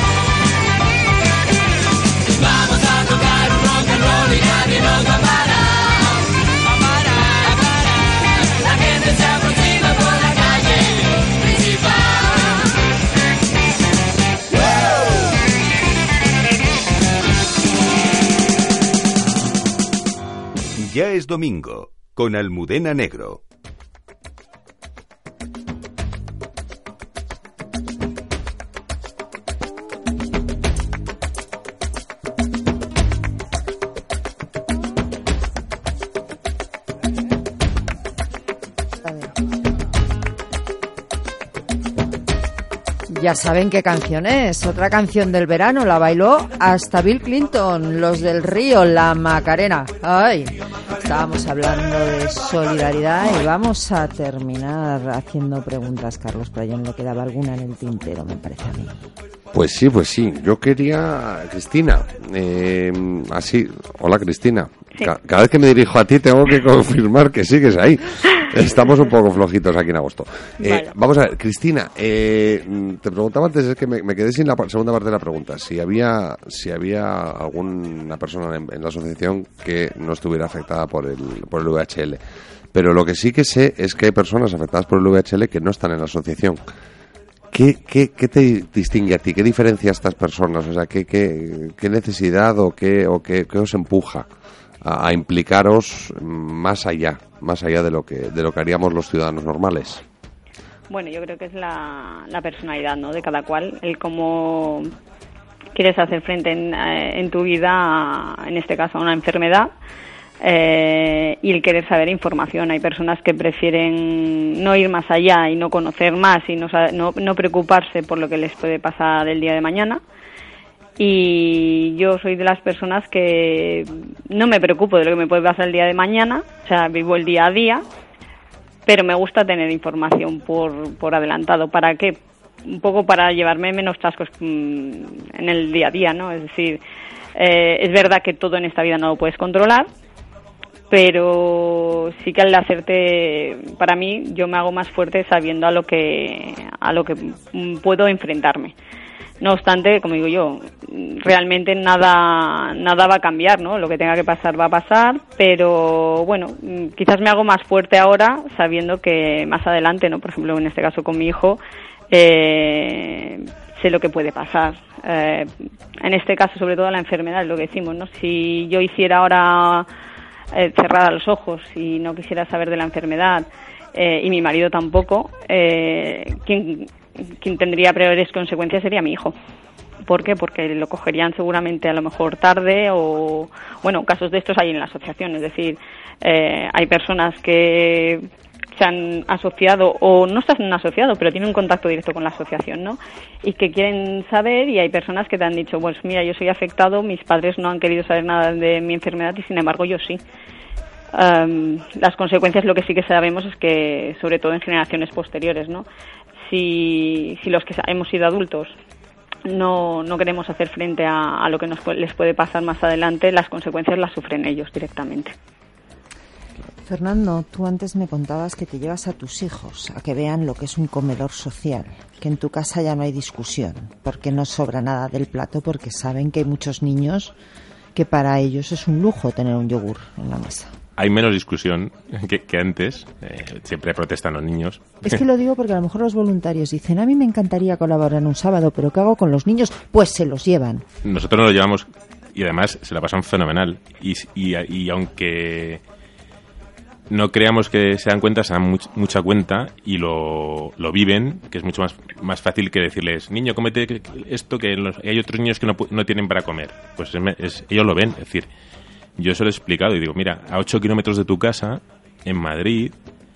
Vamos a tocar un rock and roll y nadie nos va a parar. A parar, a parar. La gente se aproxima por la calle principal. Ya es domingo, con Almudena Negro. Ya saben qué canción es. Otra canción del verano. La bailó hasta Bill Clinton. Los del Río, la Macarena. Ay, estábamos hablando de solidaridad y vamos a terminar haciendo preguntas, Carlos. Pero ya no le quedaba alguna en el tintero, me parece a mí. Pues sí, pues sí. Yo quería... Cristina, eh, así... Hola, Cristina. Sí. Ca- cada vez que me dirijo a ti tengo que confirmar que sigues ahí. Estamos un poco flojitos aquí en agosto. Eh, Vale. Vamos a ver, Cristina, eh, te preguntaba antes, es que me, me quedé sin la pa- segunda parte de la pregunta. Si había si había alguna persona en, en la asociación que no estuviera afectada por el, por el V I H L. Pero lo que sí que sé es que hay personas afectadas por el V I H L que no están en la asociación. ¿Qué, qué, qué te distingue a ti? ¿Qué diferencia a estas personas? O sea, ¿qué, qué, qué necesidad o qué, o qué, qué os empuja a, a implicaros más allá, más allá de lo que de lo que haríamos los ciudadanos normales? Bueno, yo creo que es la, la personalidad, ¿no?, de cada cual, el cómo quieres hacer frente en, eh, en tu vida, a, en este caso, a una enfermedad, eh, y el querer saber información. Hay personas que prefieren no ir más allá y no conocer más y no, no, no preocuparse por lo que les puede pasar el día de mañana. Y yo soy de las personas que no me preocupo de lo que me puede pasar el día de mañana, o sea, vivo el día a día, pero me gusta tener información por, por adelantado. ¿Para qué? Un poco para llevarme menos chascos mmm, en el día a día, ¿no? Es decir, eh, es verdad que todo en esta vida no lo puedes controlar, pero sí que al hacerte, para mí, yo me hago más fuerte sabiendo a lo que a lo que puedo enfrentarme. No obstante, como digo yo, realmente nada nada va a cambiar, ¿no? Lo que tenga que pasar va a pasar, pero bueno, quizás me hago más fuerte ahora sabiendo que más adelante, ¿no? Por ejemplo, en este caso con mi hijo, eh, sé lo que puede pasar. Eh, en este caso, sobre todo la enfermedad, es lo que decimos, ¿no? Si yo hiciera ahora eh, cerrar los ojos y no quisiera saber de la enfermedad, eh, y mi marido tampoco, eh, ¿quién quien tendría peores consecuencias sería mi hijo? ¿Por qué? Porque lo cogerían seguramente a lo mejor tarde o, bueno, casos de estos hay en la asociación, es decir, eh, hay personas que se han asociado o no están asociados, pero tienen un contacto directo con la asociación, ¿no? Y que quieren saber, y hay personas que te han dicho, pues mira, yo soy afectado, mis padres no han querido saber nada de mi enfermedad y sin embargo yo sí. Um, las consecuencias, lo que sí que sabemos es que, sobre todo en generaciones posteriores, ¿no? Si, si los que hemos sido adultos no, no queremos hacer frente a, a lo que nos, les puede pasar más adelante, las consecuencias las sufren ellos directamente. Fernando, tú antes me contabas que te llevas a tus hijos a que vean lo que es un comedor social, que en tu casa ya no hay discusión, porque no sobra nada del plato, porque saben que hay muchos niños que para ellos es un lujo tener un yogur en la mesa. Hay menos discusión que, que antes, eh, siempre protestan los niños. Es que lo digo porque a lo mejor los voluntarios dicen, a mí me encantaría colaborar en un sábado, pero ¿qué hago con los niños? Pues se los llevan. Nosotros nos lo llevamos y además se la pasan fenomenal. Y, y, y aunque no creamos que se dan cuenta, se dan much, mucha cuenta y lo, lo viven, que es mucho más, más fácil que decirles, niño, cómete esto, que los, hay otros niños que no, no tienen para comer. Pues es, es, ellos lo ven, es decir... Yo eso lo he explicado y digo, mira, a ocho kilómetros de tu casa, en Madrid,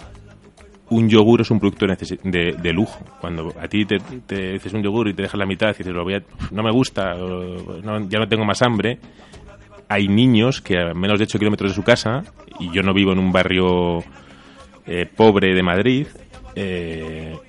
un yogur es un producto de, de lujo. Cuando a ti te, te dices un yogur y te dejas la mitad y dices, lo voy a, no me gusta, no, ya no tengo más hambre, hay niños que a menos de ocho kilómetros de su casa, y yo no vivo en un barrio eh, pobre de Madrid, eh,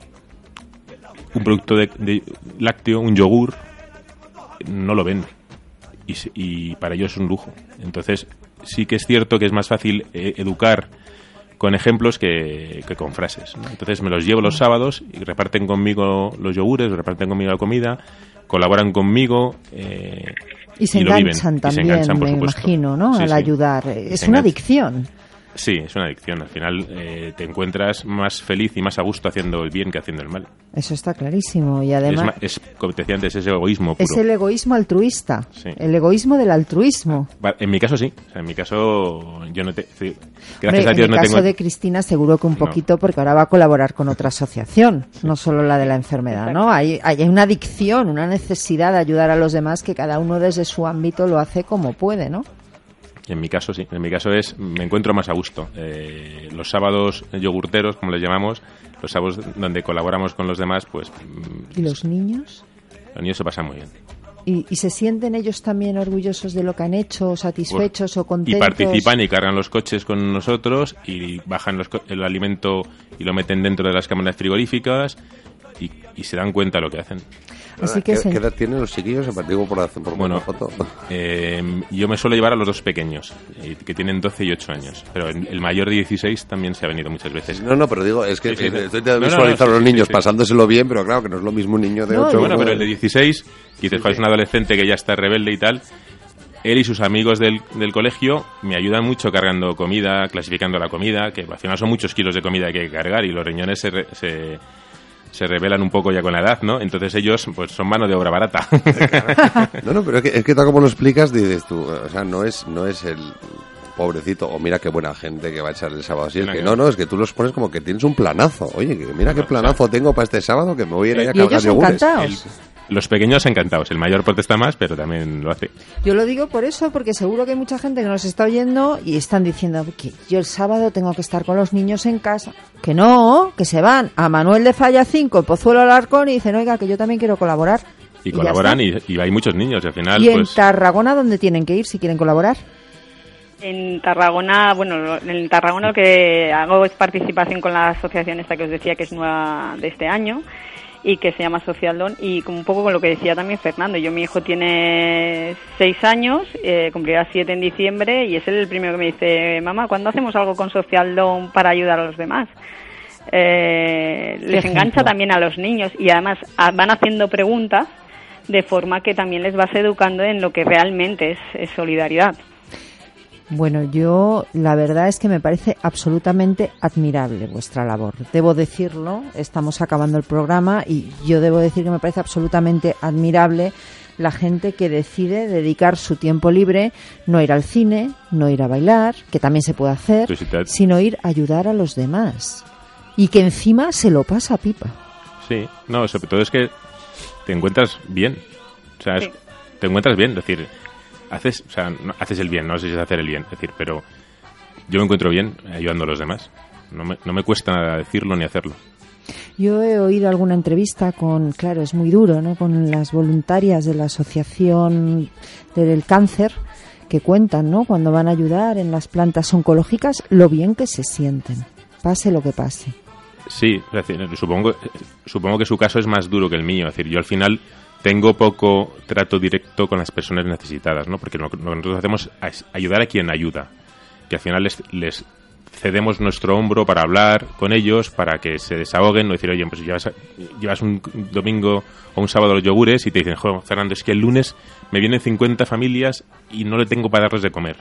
un producto de, de lácteo, un yogur, no lo ven. Y, y para ellos es un lujo. Entonces sí que es cierto que es más fácil eh, educar con ejemplos que, que con frases, ¿no? Entonces me los llevo los sábados y reparten conmigo los yogures, reparten conmigo la comida, colaboran conmigo eh, y se y enganchan lo viven. también, y se enganchan, por me supuesto. imagino, ¿no? Sí, al sí. ayudar. Y es se una enganchan. adicción. Sí, es una adicción. Al final eh, te encuentras más feliz y más a gusto haciendo el bien que haciendo el mal. Eso está clarísimo. Y además... Es, es como te decía antes, es egoísmo puro. Es el egoísmo altruista. Sí. El egoísmo del altruismo. En mi caso sí. O sea, en mi caso yo no te... Sí, gracias Hombre, a Dios en el no caso tengo... de Cristina seguro que un No. poquito, porque ahora va a colaborar con otra asociación, sí. No solo la de la enfermedad, ¿no? Hay, hay una adicción, una necesidad de ayudar a los demás que cada uno desde su ámbito lo hace como puede, ¿no? En mi caso, sí. En mi caso es, me encuentro más a gusto. Eh, los sábados yogurteros, como les llamamos, los sábados donde colaboramos con los demás, pues... ¿Y los niños? Los niños se pasan muy bien. ¿Y, y se sienten ellos también orgullosos de lo que han hecho, satisfechos Pues, o contentos? Y participan y cargan los coches con nosotros y bajan los co- el alimento y lo meten dentro de las cámaras frigoríficas y, y se dan cuenta de lo que hacen. Así que ¿Qué, se... ¿Qué edad tienen los chiquillos? Digo por hacer por Bueno, una foto. Eh, yo me suelo llevar a los dos pequeños, eh, que tienen doce y ocho años. Pero el, el mayor de dieciséis también se ha venido muchas veces. No, no, pero digo, es que Sí, sí, sí. estoy No, no, visualizando no, a los sí, niños sí, sí. pasándoselo bien, pero claro que no es lo mismo un niño de No, ocho. Bueno, uno pero de- el de dieciséis, que dices, "Joder, es un adolescente que ya está rebelde y tal", él y sus amigos del, del colegio me ayudan mucho cargando comida, clasificando la comida, que al final son muchos kilos de comida que hay que cargar y los riñones se... Re, se se revelan un poco ya con la edad, ¿no? Entonces ellos, pues, son mano de obra barata. No, no, pero es que, es que tal como lo explicas, dices tú, o sea, no es, no es el pobrecito, o mira qué buena gente que va a echar el sábado. Así es que no, no, es que tú los pones como que tienes un planazo. Oye, que mira qué planazo tengo para este sábado, que me voy a ir ahí a Y cargar ellos yogures. encantados. El- los pequeños encantados. El mayor protesta más, pero también lo hace. Yo lo digo por eso, porque seguro que hay mucha gente que nos está oyendo y están diciendo que yo el sábado tengo que estar con los niños en casa. Que no, que se van a Manuel de Falla cinco, Pozuelo Alarcón, y dicen, oiga, que yo también quiero colaborar. Y, Y ya colaboran está. y, y hay muchos niños. Y al final, ¿Y en pues... Tarragona dónde tienen que ir si quieren colaborar? En Tarragona, bueno, en Tarragona lo que hago es participación con la asociación esta que os decía que es nueva de este año y que se llama Socialdón, y como un poco con lo que decía también Fernando, yo mi hijo tiene seis años, eh, cumplirá siete en diciembre y es él el primero que me dice, mamá, ¿cuándo hacemos algo con Socialdón para ayudar a los demás? Eh, les ejemplo. engancha también a los niños y además a- van haciendo preguntas de forma que también les vas educando en lo que realmente es, es solidaridad. Bueno, yo la verdad es que me parece absolutamente admirable vuestra labor. Debo decirlo, estamos acabando el programa y yo debo decir que me parece absolutamente admirable la gente que decide dedicar su tiempo libre, no ir al cine, no ir a bailar, que también se puede hacer, Sí, sí, te- sino ir a ayudar a los demás. Y que encima se lo pasa pipa. Sí, no, sobre todo es que te encuentras bien. O sea, es- Sí. te encuentras bien, es decir, haces, o sea, no- haces el bien, no sé si es hacer el bien, es decir, pero yo me encuentro bien ayudando a los demás. No me, no me cuesta nada decirlo ni hacerlo. Yo he oído alguna entrevista con, claro, es muy duro, ¿no?, con las voluntarias de la Asociación del Cáncer que cuentan, ¿no?, cuando van a ayudar en las plantas oncológicas, lo bien que se sienten, pase lo que pase. Sí, es decir, supongo, supongo que su caso es más duro que el mío. Es decir, yo al final tengo poco trato directo con las personas necesitadas, ¿no? Porque lo que nosotros hacemos es ayudar a quien ayuda. Que al final les, les cedemos nuestro hombro para hablar con ellos, para que se desahoguen, no decir, oye, pues llevas, llevas un domingo o un sábado los yogures y te dicen, joder, Fernando, es que el lunes me vienen cincuenta familias y no le tengo para darles de comer.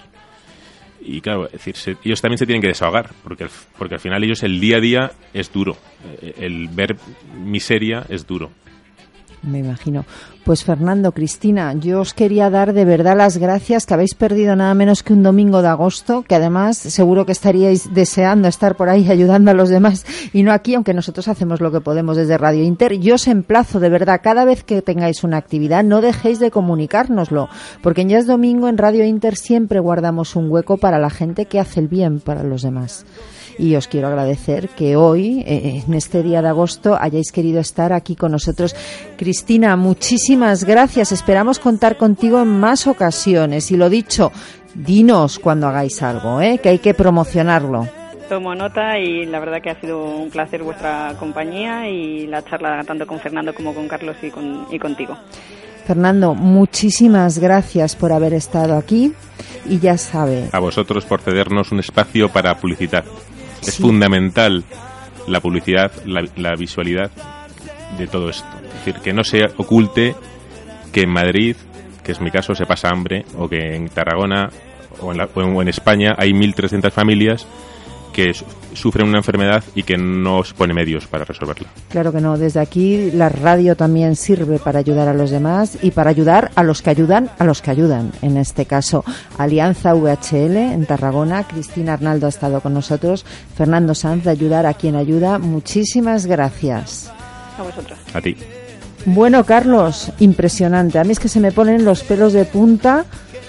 Y claro, es decir, se, ellos también se tienen que desahogar, porque, al- porque al final ellos el día a día es duro. Eh, El ver miseria es duro. Me imagino. Pues Fernando, Cristina, yo os quería dar de verdad las gracias, que habéis perdido nada menos que un domingo de agosto, que además seguro que estaríais deseando estar por ahí ayudando a los demás y no aquí, aunque nosotros hacemos lo que podemos desde Radio Inter. Yo os emplazo de verdad, cada vez que tengáis una actividad, no dejéis de comunicárnoslo, porque en Ya es Domingo en Radio Inter siempre guardamos un hueco para la gente que hace el bien para los demás. Y os quiero agradecer que hoy, eh, en este día de agosto, hayáis querido estar aquí con nosotros. Cristina, muchísimas gracias. Esperamos contar contigo en más ocasiones. Y lo dicho, dinos cuando hagáis algo, ¿eh? Que hay que promocionarlo. Tomo nota y la verdad que ha sido un placer vuestra compañía y la charla tanto con Fernando como con Carlos y, con, y contigo. Fernando, muchísimas gracias por haber estado aquí y ya sabe. A vosotros por cedernos un espacio para publicitar. Es Sí. fundamental la publicidad, la, la visualidad de todo esto. Es decir, que no se oculte que en Madrid, que es mi caso, se pasa hambre, o que en Tarragona o en, la, o en, o en España hay mil trescientas familias que su- sufren una enfermedad y que no se pone medios para resolverla. Claro que no, desde aquí la radio también sirve para ayudar a los demás y para ayudar a los que ayudan a los que ayudan. En este caso, Alianza V H L en Tarragona, Cristina Arnaldo ha estado con nosotros, Fernando Sanz de Ayudar a quien ayuda. Muchísimas gracias. A vosotros. A ti. Bueno, Carlos, impresionante. A mí es que se me ponen los pelos de punta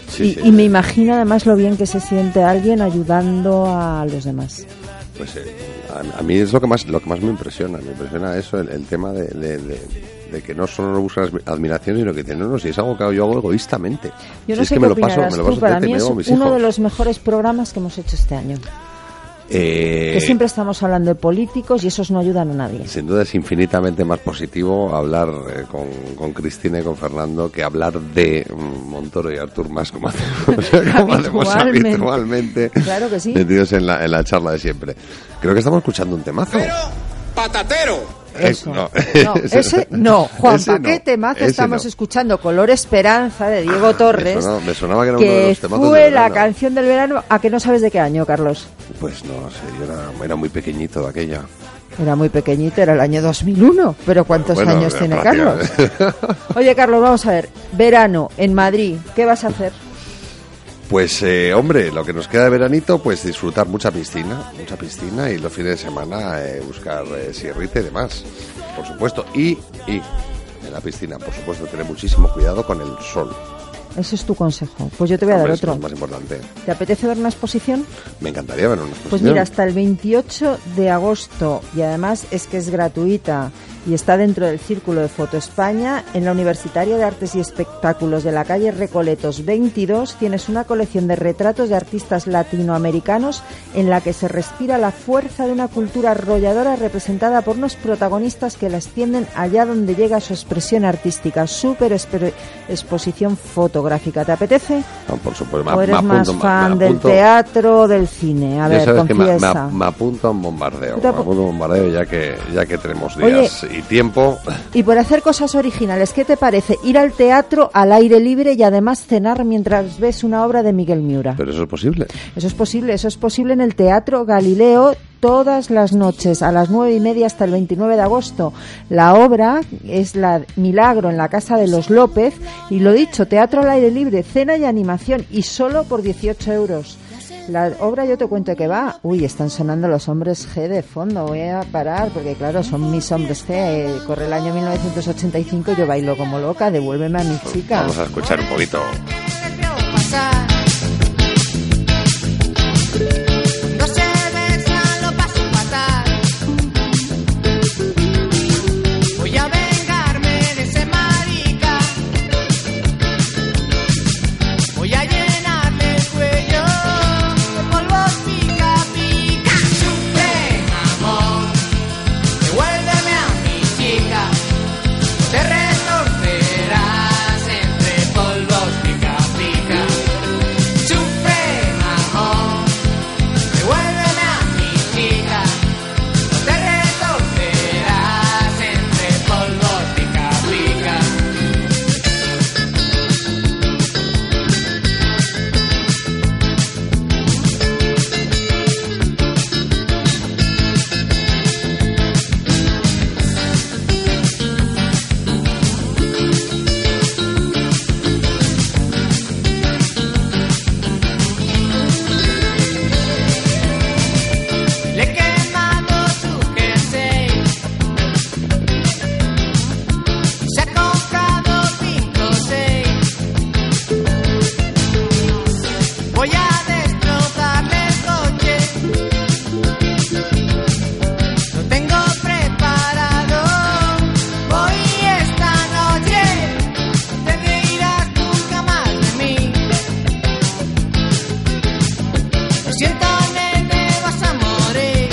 Sí, y, sí. y me imagino además lo bien que se siente alguien ayudando a los demás. Pues eh, a, a mí es lo que más lo que más me impresiona, me impresiona eso, el, el tema de, de, de, de que no solo buscas admiración, sino que dicen, no, no, si es algo que yo hago egoístamente. Yo no si es sé que qué me lo paso, opinarás me lo tú, paso para tete, mí me es hago a mis uno hijos. de los mejores programas que hemos hecho este año. Eh, Que siempre estamos hablando de políticos y esos no ayudan a nadie. Sin duda es infinitamente más positivo hablar eh, con, con Cristina y con Fernando que hablar de mm, Montoro y Artur Mas como hacemos, como hacemos Habitualmente. habitualmente, Claro que sí. metidos en la, en la charla de siempre. Creo que estamos escuchando un temazo. Pero, patatero. Eso. Eh, no. No, ese no. Juan, Ese ¿para qué no. temazo Ese estamos no. escuchando? Color Esperanza de Diego Torres. Me sonaba, me sonaba que era uno de que los temazos fue del la verano. canción del verano. ¿A que no sabes de qué año, Carlos? Pues no sé, yo era, era muy pequeñito de aquella. Era muy pequeñito, era el año dos mil uno. Pero ¿cuántos Bueno, años tiene Carlos? prácticamente. Oye, Carlos, vamos a ver. Verano en Madrid. ¿Qué vas a hacer? Pues, eh, hombre, lo que nos queda de veranito, pues disfrutar mucha piscina, mucha piscina y los fines de semana eh, buscar eh, sierrita y demás, por supuesto. Y, y en la piscina, por supuesto, tener muchísimo cuidado con el sol. Ese es tu consejo. Pues yo te voy a dar Hombre, eso otro. es más importante. ¿Te apetece ver una exposición? Me encantaría ver una exposición. Pues mira, hasta el veintiocho de agosto, y además es que es gratuita y está dentro del Círculo de Foto España, en la Universitaria de Artes y Espectáculos de la calle Recoletos veintidós tienes una colección de retratos de artistas latinoamericanos en la que se respira la fuerza de una cultura arrolladora representada por unos protagonistas que la extienden allá donde llega su expresión artística. Súper esper- exposición fotográfica. ¿Te apetece? No, por supuesto. Me, ¿O eres me más apunto, fan me del apunto- teatro o del cine? A Ya ver, sabes que me, me, confiesa. me apunto a un bombardeo. ¿Tú te Me apu- apunto a un bombardeo ya que, ya que tenemos Oye, días y tiempo. Y por hacer cosas originales, ¿qué te parece? Ir al teatro al aire libre y además cenar mientras ves una obra de Miguel Miura. Pero eso es posible. Eso es posible, eso es posible en el Teatro Galileo todas las noches a las nueve y media hasta el veintinueve de agosto. La obra es la Milagro en la Casa de los López y lo dicho, teatro al aire libre, cena y animación y solo por dieciocho euros. La obra yo te cuento que va. Uy, están sonando los hombres G de fondo. Voy a parar porque, claro, son mis hombres G. Eh, corre el año mil novecientos ochenta y cinco. Yo bailo como loca. Devuélveme a mi chica. Vamos a escuchar un poquito. No se besan, lo paso fatal. Voy a vengarme de ese marica. Voy a llenarle el cuello de polvos pica pica. Sufre, amor, devuélveme a mi chica. Te retorcerás entre polvos pica pica. Sufre, amor, devuélveme a mi chica. Te retorcerás entre polvos pica pica. Le he quemado su jersey. Se ha comprado cinco o seis. Voy a destrozarle el coche. Lo tengo preparado. Hoy esta noche te reirás nunca más de mí. Lo siento, nene, vas a morir.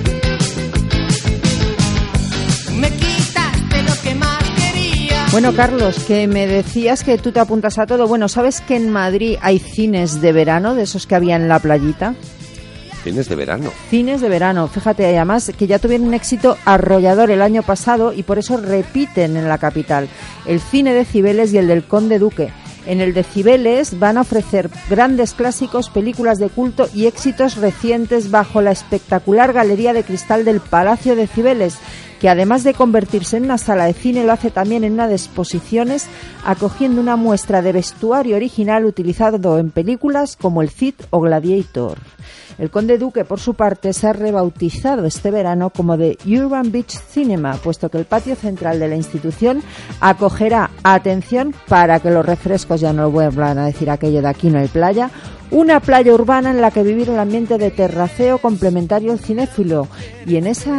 Me quitaste lo que más quería. Bueno, Carlos, que me decías que tú te apuntas a todo. Bueno, ¿sabes que en Madrid hay cines de verano, de esos que había en la playita? Fines de verano. Cines de verano, fíjate, además que ya tuvieron un éxito arrollador el año pasado y por eso repiten en la capital. El cine de Cibeles y el del Conde Duque. En el de Cibeles van a ofrecer grandes clásicos, películas de culto y éxitos recientes bajo la espectacular galería de cristal del Palacio de Cibeles. que además de convertirse en una sala de cine, lo hace también en una de exposiciones, acogiendo una muestra de vestuario original utilizado en películas como El Cid o Gladiator. El Conde Duque, por su parte, se ha rebautizado este verano como The Urban Beach Cinema, puesto que el patio central de la institución acogerá, atención, para que los refrescos ya no vuelvan a decir aquello de aquí no hay playa, una playa urbana en la que vivir el ambiente de terraceo complementario al cinéfilo. Y en ese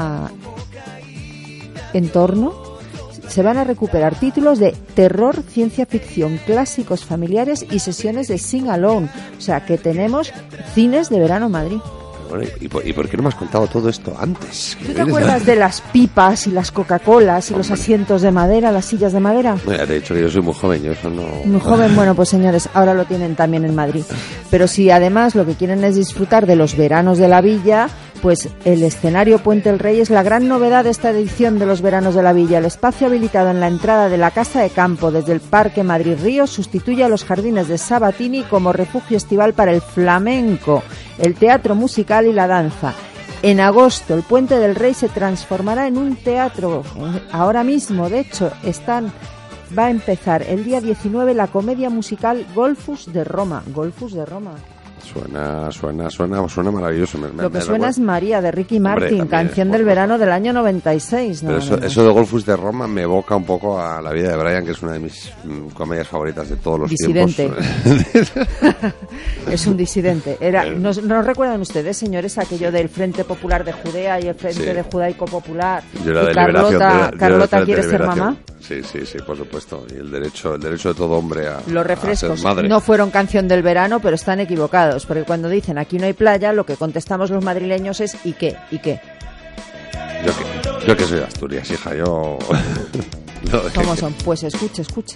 entorno se van a recuperar títulos de terror, ciencia ficción, clásicos familiares y sesiones de sing alone. O sea que tenemos cines de verano en Madrid. Bueno, ¿y, por, ¿y por qué no me has contado todo esto antes? ¿Tú te acuerdas de las pipas y las Coca-Colas y Hombre. los asientos de madera, las sillas de madera? Mira, te he dicho que yo soy muy joven, yo eso no... Muy joven, bueno, pues señores, ahora lo tienen también en Madrid. Pero si además lo que quieren es disfrutar de los veranos de la villa, pues el escenario Puente el Rey es la gran novedad de esta edición de los veranos de la villa. El espacio habilitado en la entrada de la Casa de Campo desde el Parque Madrid Río sustituye a los jardines de Sabatini como refugio estival para el flamenco, el teatro musical y la danza. En agosto el Puente del Rey se transformará en un teatro. Ahora mismo, de hecho, están... va a empezar el día diecinueve la comedia musical Golfus de Roma. Golfus de Roma. Suena, suena, suena, suena maravilloso. Me, me, Lo que me suena recuerda... es María, de Ricky Martin, Hombre, canción del verano del año noventa y seis. No, Pero eso, no, no. eso de Golfus de Roma me evoca un poco a La vida de Brian, que es una de mis mm, comedias favoritas de todos los Disidente. tiempos. Es un disidente. Era, ¿no, ¿No recuerdan ustedes, señores, aquello del Frente Popular de Judea y el Frente Sí. de Judaico Popular? Yo era y de Carlota, liberación, de- Carlota de- de quiere ser liberación. mamá. Sí, sí, sí, por supuesto. Y el derecho, el derecho de todo hombre a, Los a refrescos ser madre. no fueron canción del verano, pero están equivocados, porque cuando dicen aquí no hay playa, lo que contestamos los madrileños es ¿y qué? ¿Y qué? Yo que, yo que soy de Asturias, hija, yo... no, ¿Cómo son? Pues escuche, escuche.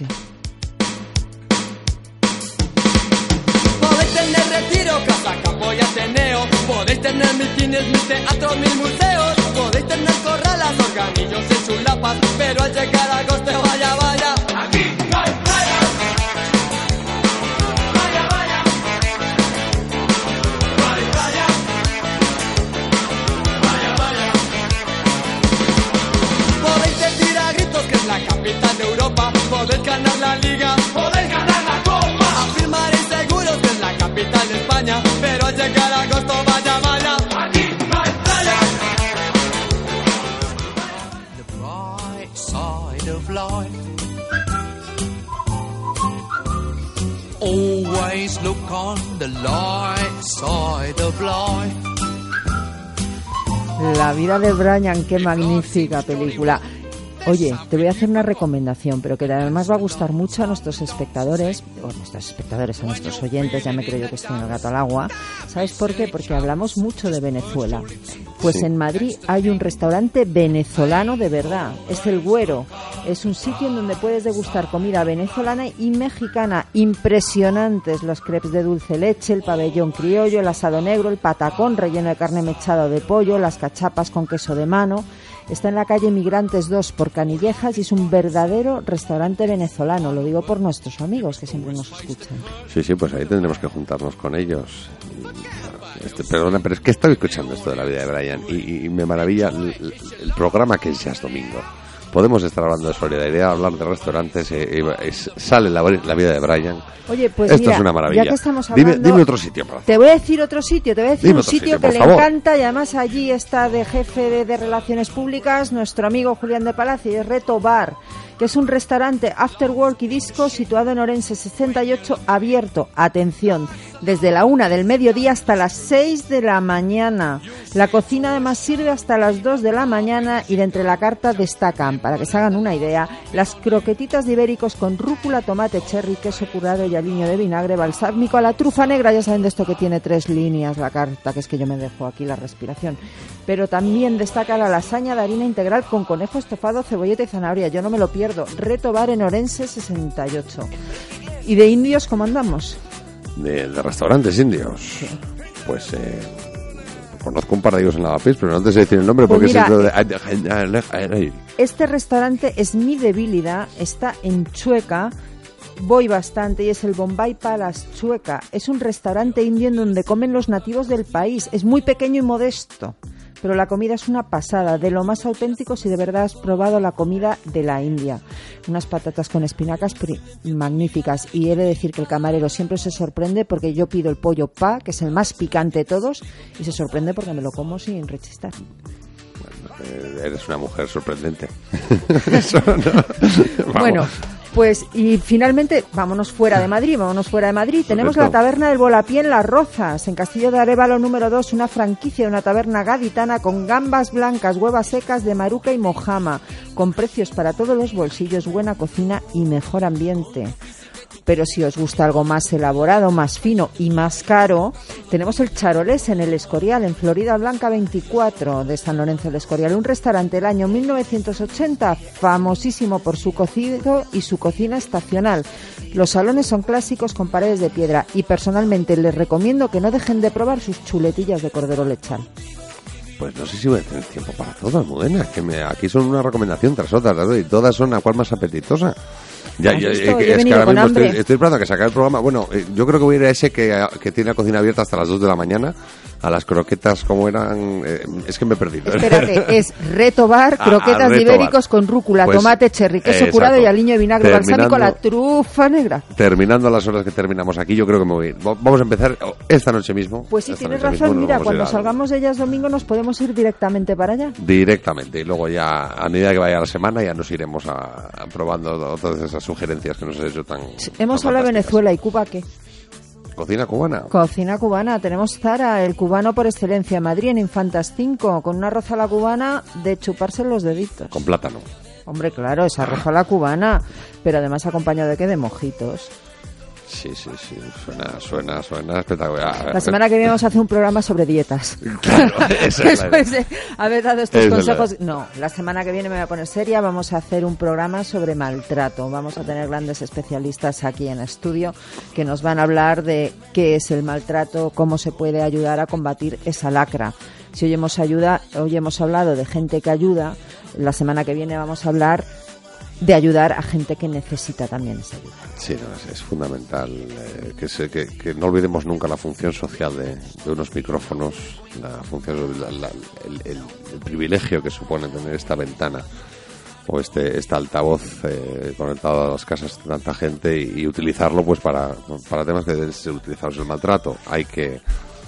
Podéis tener retiro, casa, campo y ateneo. Podéis tener mil cines, mil teatros, mil museos. Podéis tener corralas, organillos en sus lapas. Pero al llegar a agosto, vaya, vaya, aquí no hay playa. Vaya, vaya. No hay playa. Vaya, vaya. Podéis decir a gritos que es la capital de Europa. Podéis ganar la liga, podéis ganar la copa. Afirmaréis seguros que es la capital de España. Pero al llegar a agosto, vaya, vaya, aquí no hay playa. The bright side of life. Always look on the light side of life. La vida de Brian, qué magnífica película. Oye, te voy a hacer una recomendación, pero que además va a gustar mucho a nuestros espectadores, o a nuestros espectadores, a nuestros oyentes, ya me creo yo que estoy en el gato al agua. ¿Sabes por qué? Porque hablamos mucho de Venezuela. Pues Sí. en Madrid hay un restaurante venezolano de verdad, es El Güero. Es un sitio en donde puedes degustar comida venezolana y mexicana. Impresionantes los crepes de dulce leche, el pabellón criollo, el asado negro, el patacón relleno de carne mechada o de pollo, las cachapas con queso de mano. Está en la calle Migrantes dos por Canillejas y es un verdadero restaurante venezolano. Lo digo por nuestros amigos que siempre nos escuchan. Sí, sí, pues ahí tendremos que juntarnos con ellos. Este, perdona, pero es que estoy escuchando esto de La vida de Brian y, y me maravilla el, el, el programa que es Ya es Domingo. Podemos estar hablando de solidaridad, hablar de restaurantes, eh, eh, sale la, la vida de Brian. Oye, pues Esto mira, es una maravilla. ya que estamos hablando, dime, dime otro sitio para hacer. Te voy a decir otro sitio, te voy a decir Dime un otro sitio, sitio, que por le favor. encanta y además allí está de jefe de, de Relaciones Públicas nuestro amigo Julián de Palacio, y es Reto Bar, que es un restaurante after work y disco situado en Orense sesenta y ocho, abierto, atención, desde la una del mediodía hasta las seis de la mañana. La cocina además sirve hasta las dos de la mañana y de entre la carta destacan, para que se hagan una idea, las croquetitas de ibéricos con rúcula, tomate, cherry, queso curado y aliño de vinagre balsámico a la trufa negra. Ya saben de esto que tiene tres líneas la carta, que es que yo me dejo aquí la respiración. Pero también destaca la lasaña de harina integral con conejo estofado, cebolleta y zanahoria. Yo no me lo pierdo. Reto Bar en Orense sesenta y ocho. ¿Y de indios cómo andamos? De, de restaurantes indios. Sí. Pues eh, conozco un par de ellos en Lavapiés, pero no antes de decir el nombre Pues porque mira, es el de... Este restaurante es mi debilidad, está en Chueca, voy bastante, y es el Bombay Palace Chueca. Es un restaurante indio en donde comen los nativos del país, es muy pequeño y modesto, pero la comida es una pasada, de lo más auténtico si de verdad has probado la comida de la India. Unas patatas con espinacas pri- magníficas, y he de decir que el camarero siempre se sorprende porque yo pido el pollo pa, que es el más picante de todos, y se sorprende porque me lo como sin rechistar. Eh, eres una mujer sorprendente. Eso, ¿no? Bueno, pues y finalmente vámonos fuera de Madrid, vámonos fuera de Madrid. Tenemos Perfecto. la taberna del Volapié en Las Rozas, en Castillo de Arévalo número dos, una franquicia de una taberna gaditana con gambas blancas, huevas secas de maruca y mojama, con precios para todos los bolsillos, buena cocina y mejor ambiente. Pero si os gusta algo más elaborado, más fino y más caro, tenemos el Charolés en el Escorial, en Florida Blanca veinticuatro de San Lorenzo del Escorial, un restaurante del año mil novecientos ochenta, famosísimo por su cocido y su cocina estacional. Los salones son clásicos con paredes de piedra y personalmente les recomiendo que no dejen de probar sus chuletillas de cordero lechal. Pues no sé si voy a tener tiempo para todo, Almudena. Que me, aquí son una recomendación tras otra, tras otra, y todas son a cual más apetitosa. Ya, ya, visto? eh, Yo he es que venido ahora con mismo estoy, hambre. estoy esperando a que se acabe el programa. Bueno, eh, yo creo que voy a ir a ese que, que tiene la cocina abierta hasta las dos de la mañana. A las croquetas, como eran? Eh, es que me he perdido. Espérate, es Reto Bar, Ah, croquetas Reto de ibéricos Bar. con rúcula, Pues, tomate, cherry, queso exacto. curado y aliño de vinagre Terminando- balsámico, la trufa negra. Terminando las horas que terminamos aquí, yo creo que me voy a ir. Va- Vamos a empezar esta noche mismo. Pues sí, Esta tienes noche razón, mismo nos mira, vamos a ir cuando a- salgamos de ellas domingo nos podemos ir directamente para allá. Directamente, y luego ya a medida que vaya la semana ya nos iremos a, a probando todas esas sugerencias que nos has hecho tan Hemos tan hablado de fantásticas. Venezuela y Cuba, ¿qué? Cocina cubana. Cocina cubana, tenemos Zara, el cubano por excelencia, en Madrid, en Infantas cinco, con una arroz a la cubana de chuparse los deditos. Con plátano. Hombre, claro, es arroz a la cubana, pero además acompañado de qué, de mojitos. Sí, sí, sí, suena, suena, suena espectacular. La semana que viene vamos a hacer un programa sobre dietas. Claro, esa es la Después de haber dado estos Esa es la consejos, no, la semana que viene me voy a poner seria, vamos a hacer un programa sobre maltrato. Vamos a tener grandes especialistas aquí en estudio que nos van a hablar de qué es el maltrato, cómo se puede ayudar a combatir esa lacra. Si hoy hemos, ayuda, hoy hemos hablado de gente que ayuda, la semana que viene vamos a hablar de ayudar a gente que necesita también esa ayuda. Sí, no, es, es fundamental eh, que, se, que, que no olvidemos nunca la función social de, de unos micrófonos, la función, la, la, el, el, el privilegio que supone tener esta ventana o este, este altavoz eh, conectado a las casas de tanta gente y, y utilizarlo pues para, para temas que deben ser utilizados. El maltrato hay que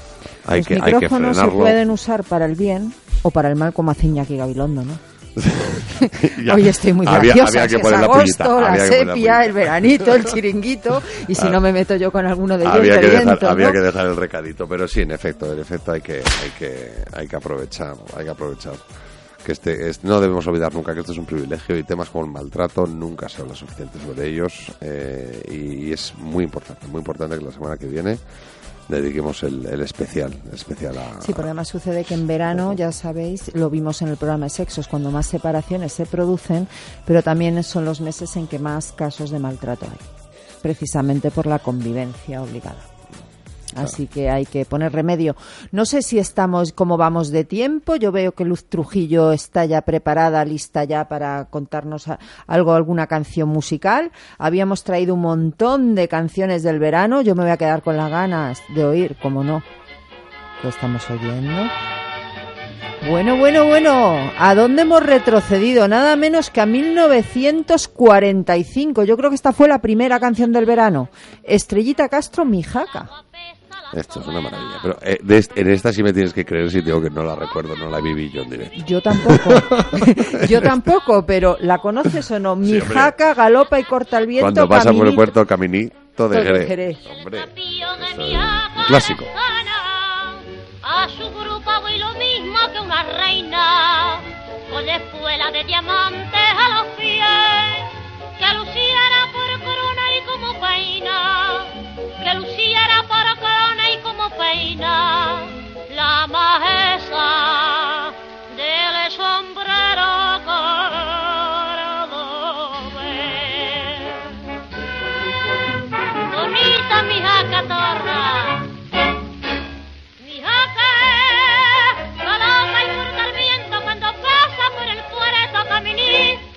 hay Los que hay que micrófonos se frenarlo. pueden usar para el bien o para el mal, como hace Iñaki Gabilondo, ¿no? Ya. Hoy estoy muy Había- graciosa, había es que que poner es la agosto, pullita, la había que poner la sepia, pullita. el veranito, el chiringuito, y si Ah. no me meto yo con alguno de ellos había de que dejar, viento, había ¿no? que dejar el recadito, pero sí, en efecto, en efecto hay que hay que hay que aprovechar, hay que aprovechar que este es, no debemos olvidar nunca que esto es un privilegio y temas como el maltrato nunca se habla suficiente sobre ellos eh, y, y es muy importante, muy importante que la semana que viene dediquemos el, el especial, el especial a... Sí, porque además sucede que en verano, ya sabéis, lo vimos en el programa de sexos, cuando más separaciones se producen, pero también son los meses en que más casos de maltrato hay, precisamente por la convivencia obligada. Así que hay que poner remedio. No sé si estamos, cómo vamos de tiempo. Yo veo que Luz Trujillo está ya preparada, lista ya para contarnos a- algo, alguna canción musical. Habíamos traído un montón de canciones del verano. Yo me voy a quedar con las ganas de oír, como no, ¿qué estamos oyendo? Bueno, bueno, bueno, ¿a dónde hemos retrocedido? Nada menos que a mil novecientos cuarenta y cinco. Yo creo que esta fue la primera canción del verano. Estrellita Castro, Mi Jaca. Esto es una maravilla, pero eh, de est- en esta sí me tienes que creer si digo que no la recuerdo, no la viví yo en directo. Yo tampoco, yo tampoco, pero ¿la conoces o no? Mi Sí, hombre. jaca galopa y corta el viento. Cuando pasa por el caminito. puerto Caminito de de Jerez. Jerez. Hombre, eso es un clásico. A su grupo voy lo mismo que una reina, con la espuela de diamantes a los pies, que luciera por corona y como peina, que luciera por corona y como peina, la majestad del sombrero cordobés. Bonita mi jaca torna, mi jaca es galopa y corta el viento cuando pasa por el puerto Caminito.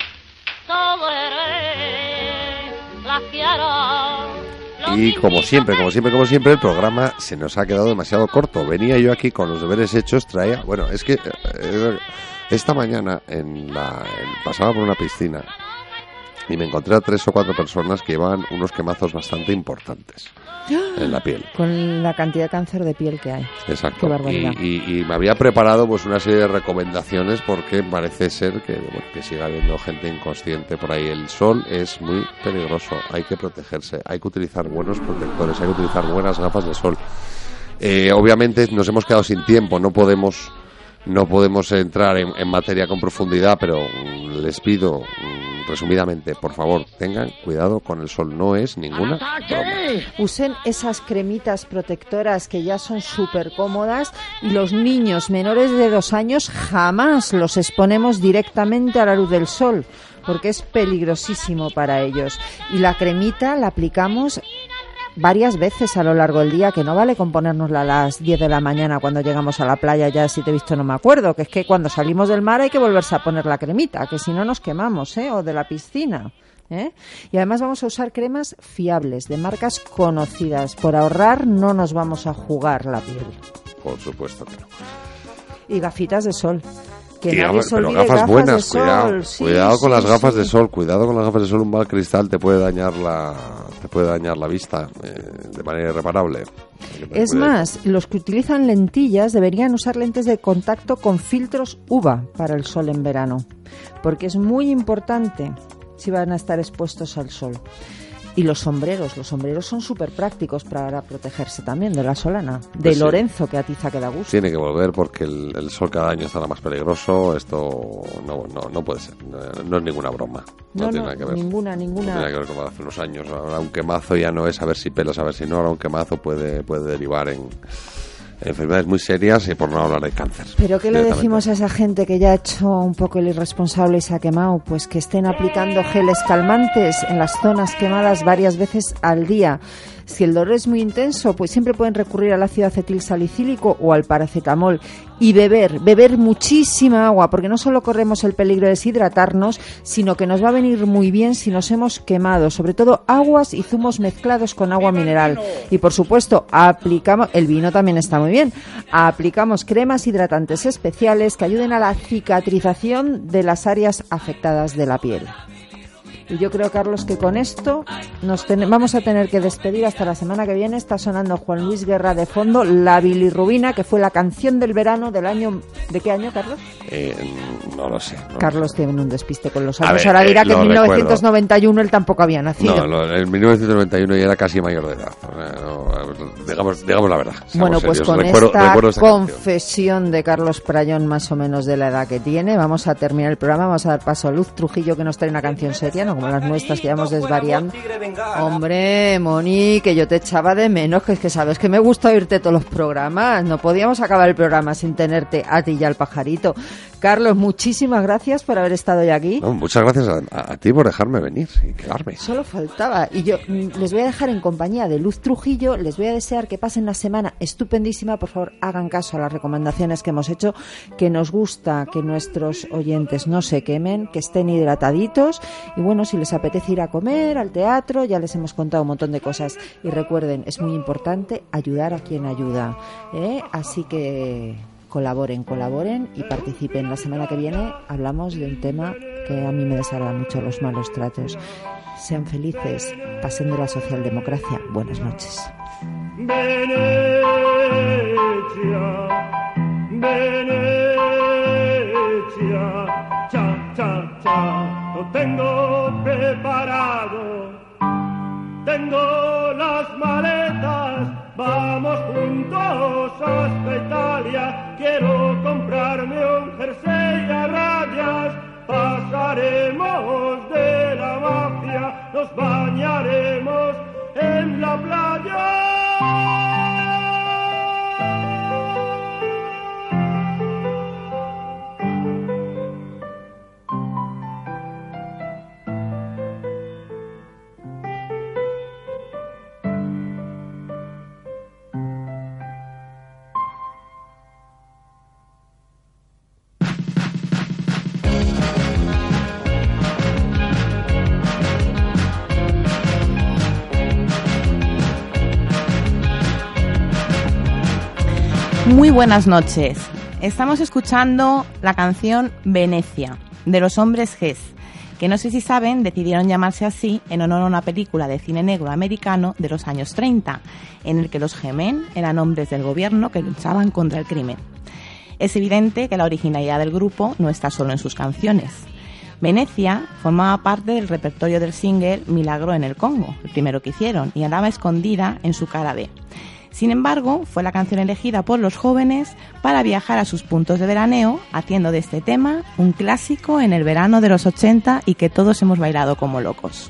y como siempre, como siempre, como siempre, el programa se nos ha quedado demasiado corto. Venía yo aquí con los deberes hechos, traía... Bueno, es que eh, esta mañana en la, en, pasaba por una piscina y me encontré a tres o cuatro personas que llevaban unos quemazos bastante importantes en la piel. Con la cantidad de cáncer de piel que hay. Exacto. Qué barbaridad. Y, y, y me había preparado pues una serie de recomendaciones porque parece ser que, bueno, que siga habiendo gente inconsciente por ahí. El sol es muy peligroso, hay que protegerse, hay que utilizar buenos protectores, hay que utilizar buenas gafas de sol. Eh, obviamente nos hemos quedado sin tiempo, no podemos... No podemos entrar en, en materia con profundidad, pero mm, les pido mm, resumidamente, por favor, tengan cuidado con el sol, no es ninguna broma. Usen esas cremitas protectoras que ya son súper cómodas y los niños menores de dos años jamás los exponemos directamente a la luz del sol porque es peligrosísimo para ellos. Y la cremita la aplicamos varias veces a lo largo del día, que no vale con ponérnosla a las diez de la mañana cuando llegamos a la playa, ya si te he visto no me acuerdo, que es que cuando salimos del mar hay que volverse a poner la cremita, que si no nos quemamos, ¿eh? O de la piscina, ¿eh? Y además vamos a usar cremas fiables, de marcas conocidas. Por ahorrar no nos vamos a jugar la piel. Por supuesto que no. Y gafitas de sol. Que y nadie gafas, se pero olvide, gafas buenas, de cuidado, sol. Sí, cuidado con sí, las gafas sí. de sol, cuidado con las gafas de sol, un mal cristal te puede dañar la, te puede dañar la vista eh, de manera irreparable. Es Cuidado. más, los que utilizan lentillas deberían usar lentes de contacto con filtros U V A para el sol en verano, porque es muy importante si van a estar expuestos al sol. Y los sombreros, los sombreros son súper prácticos para protegerse también de la solana, de Pues sí. Lorenzo, que atiza que da gusto. Tiene que volver porque el, el sol cada año estará más peligroso. Esto no, no, no puede ser, no, no es ninguna broma. No, No, tiene no, nada que ver. ninguna, ninguna. No tiene nada que ver con hace unos años. Ahora un quemazo ya no es a ver si pelas, a ver si no. Ahora un quemazo puede, puede derivar en enfermedades muy serias y por no hablar de cáncer. ¿Pero qué le decimos a esa gente que ya ha hecho un poco el irresponsable y se ha quemado? Pues que estén aplicando geles calmantes en las zonas quemadas varias veces al día. Si el dolor es muy intenso, pues siempre pueden recurrir al ácido acetilsalicílico o al paracetamol. Y beber, beber muchísima agua, porque no solo corremos el peligro de deshidratarnos, sino que nos va a venir muy bien si nos hemos quemado, sobre todo aguas y zumos mezclados con agua mineral. Y por supuesto, aplicamos, el vino también está muy bien, aplicamos cremas hidratantes especiales que ayuden a la cicatrización de las áreas afectadas de la piel. Y yo creo, Carlos, que con esto nos ten- vamos a tener que despedir hasta la semana que viene. Está sonando Juan Luis Guerra de fondo, La Bilirrubina, que fue la canción del verano del año... ¿De qué año, Carlos? Eh, no lo sé. No Carlos lo sé. tiene un despiste con los A años. ver, Ahora dirá eh, que en lo mil novecientos noventa y uno él tampoco había nacido. No, lo, en mil novecientos noventa y uno ya era casi mayor de edad. Eh, no, digamos, digamos la verdad. Bueno, pues serios. con recuerdo, esta recuerdo esa confesión de Carlos Prayón, más o menos de la edad que tiene, vamos a terminar el programa. Vamos a dar paso a Luz Trujillo, que nos trae una canción seria, no como las nuestras que llevamos desvariando. Hombre, Moni, que yo te echaba de menos, que es que sabes que me gusta oírte todos los programas. No podíamos acabar el programa sin tenerte a ti y al pajarito. Carlos, muchísimas gracias por haber estado hoy aquí. No, muchas gracias a, a, a ti por dejarme venir y quedarme. Solo faltaba. Y yo mm, les voy a dejar en compañía de Luz Trujillo. Les voy a desear que pasen una semana estupendísima. Por favor, hagan caso a las recomendaciones que hemos hecho, que nos gusta que nuestros oyentes no se quemen, que estén hidrataditos. Y bueno, si les apetece ir a comer, al teatro, ya les hemos contado un montón de cosas. Y recuerden, es muy importante ayudar a quien ayuda, ¿eh? Así que colaboren, colaboren y participen. La semana que viene hablamos de un tema que a mí me desagrada mucho, los malos tratos. Sean felices, pasen de la socialdemocracia. Buenas noches. Venecia, Venecia, cha, cha, cha, lo tengo preparado, tengo las maletas, vamos juntos hasta Italia, quiero comprarme un jersey a rayas, pasaremos de la mafia, nos bañaremos en la playa. Muy buenas noches. Estamos escuchando la canción Venecia, de los Hombres G, que no sé si saben, decidieron llamarse así en honor a una película de cine negro americano de los años treinta, en el que los G-Men eran hombres del gobierno que luchaban contra el crimen. Es evidente que la originalidad del grupo no está solo en sus canciones. Venecia formaba parte del repertorio del single Milagro en el Congo, el primero que hicieron, y andaba escondida en su cara B. Sin embargo, fue la canción elegida por los jóvenes para viajar a sus puntos de veraneo, haciendo de este tema un clásico en el verano de los ochenta y que todos hemos bailado como locos.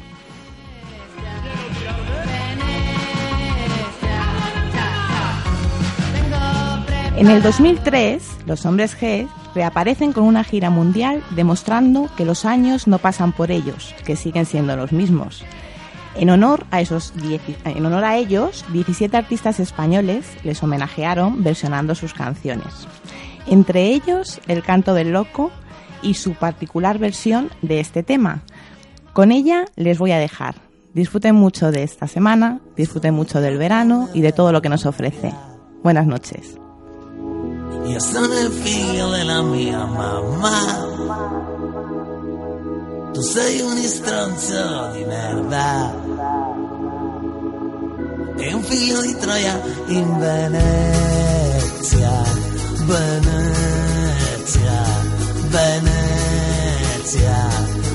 En el dos mil tres, los Hombres G reaparecen con una gira mundial demostrando que los años no pasan por ellos, que siguen siendo los mismos. En honor a esos dieci- en honor a ellos, diecisiete artistas españoles les homenajearon versionando sus canciones. Entre ellos, El Canto del Loco y su particular versión de este tema. Con ella les voy a dejar. Disfruten mucho de esta semana, disfruten mucho del verano y de todo lo que nos ofrece. Buenas noches. Io sono il figlio della mia mamma. Tu sei un stronzo di merda. E un figlio di Troia in Venezia. Venezia, Venezia,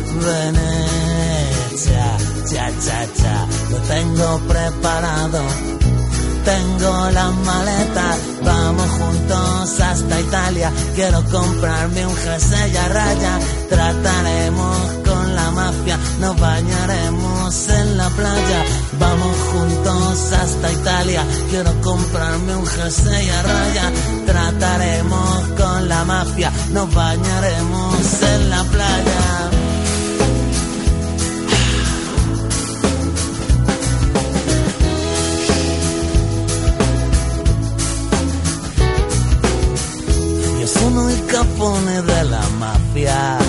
Venezia. Cha, cha, cha. Lo tengo preparado. Tengo la maleta, vamos juntos hasta Italia. Quiero comprarme un jersey a raya. Trataremos con la mafia, nos bañaremos en la playa. Vamos juntos hasta Italia. Quiero comprarme un jersey a raya. Trataremos con la mafia, nos bañaremos en la playa. Sono il capone della mafia.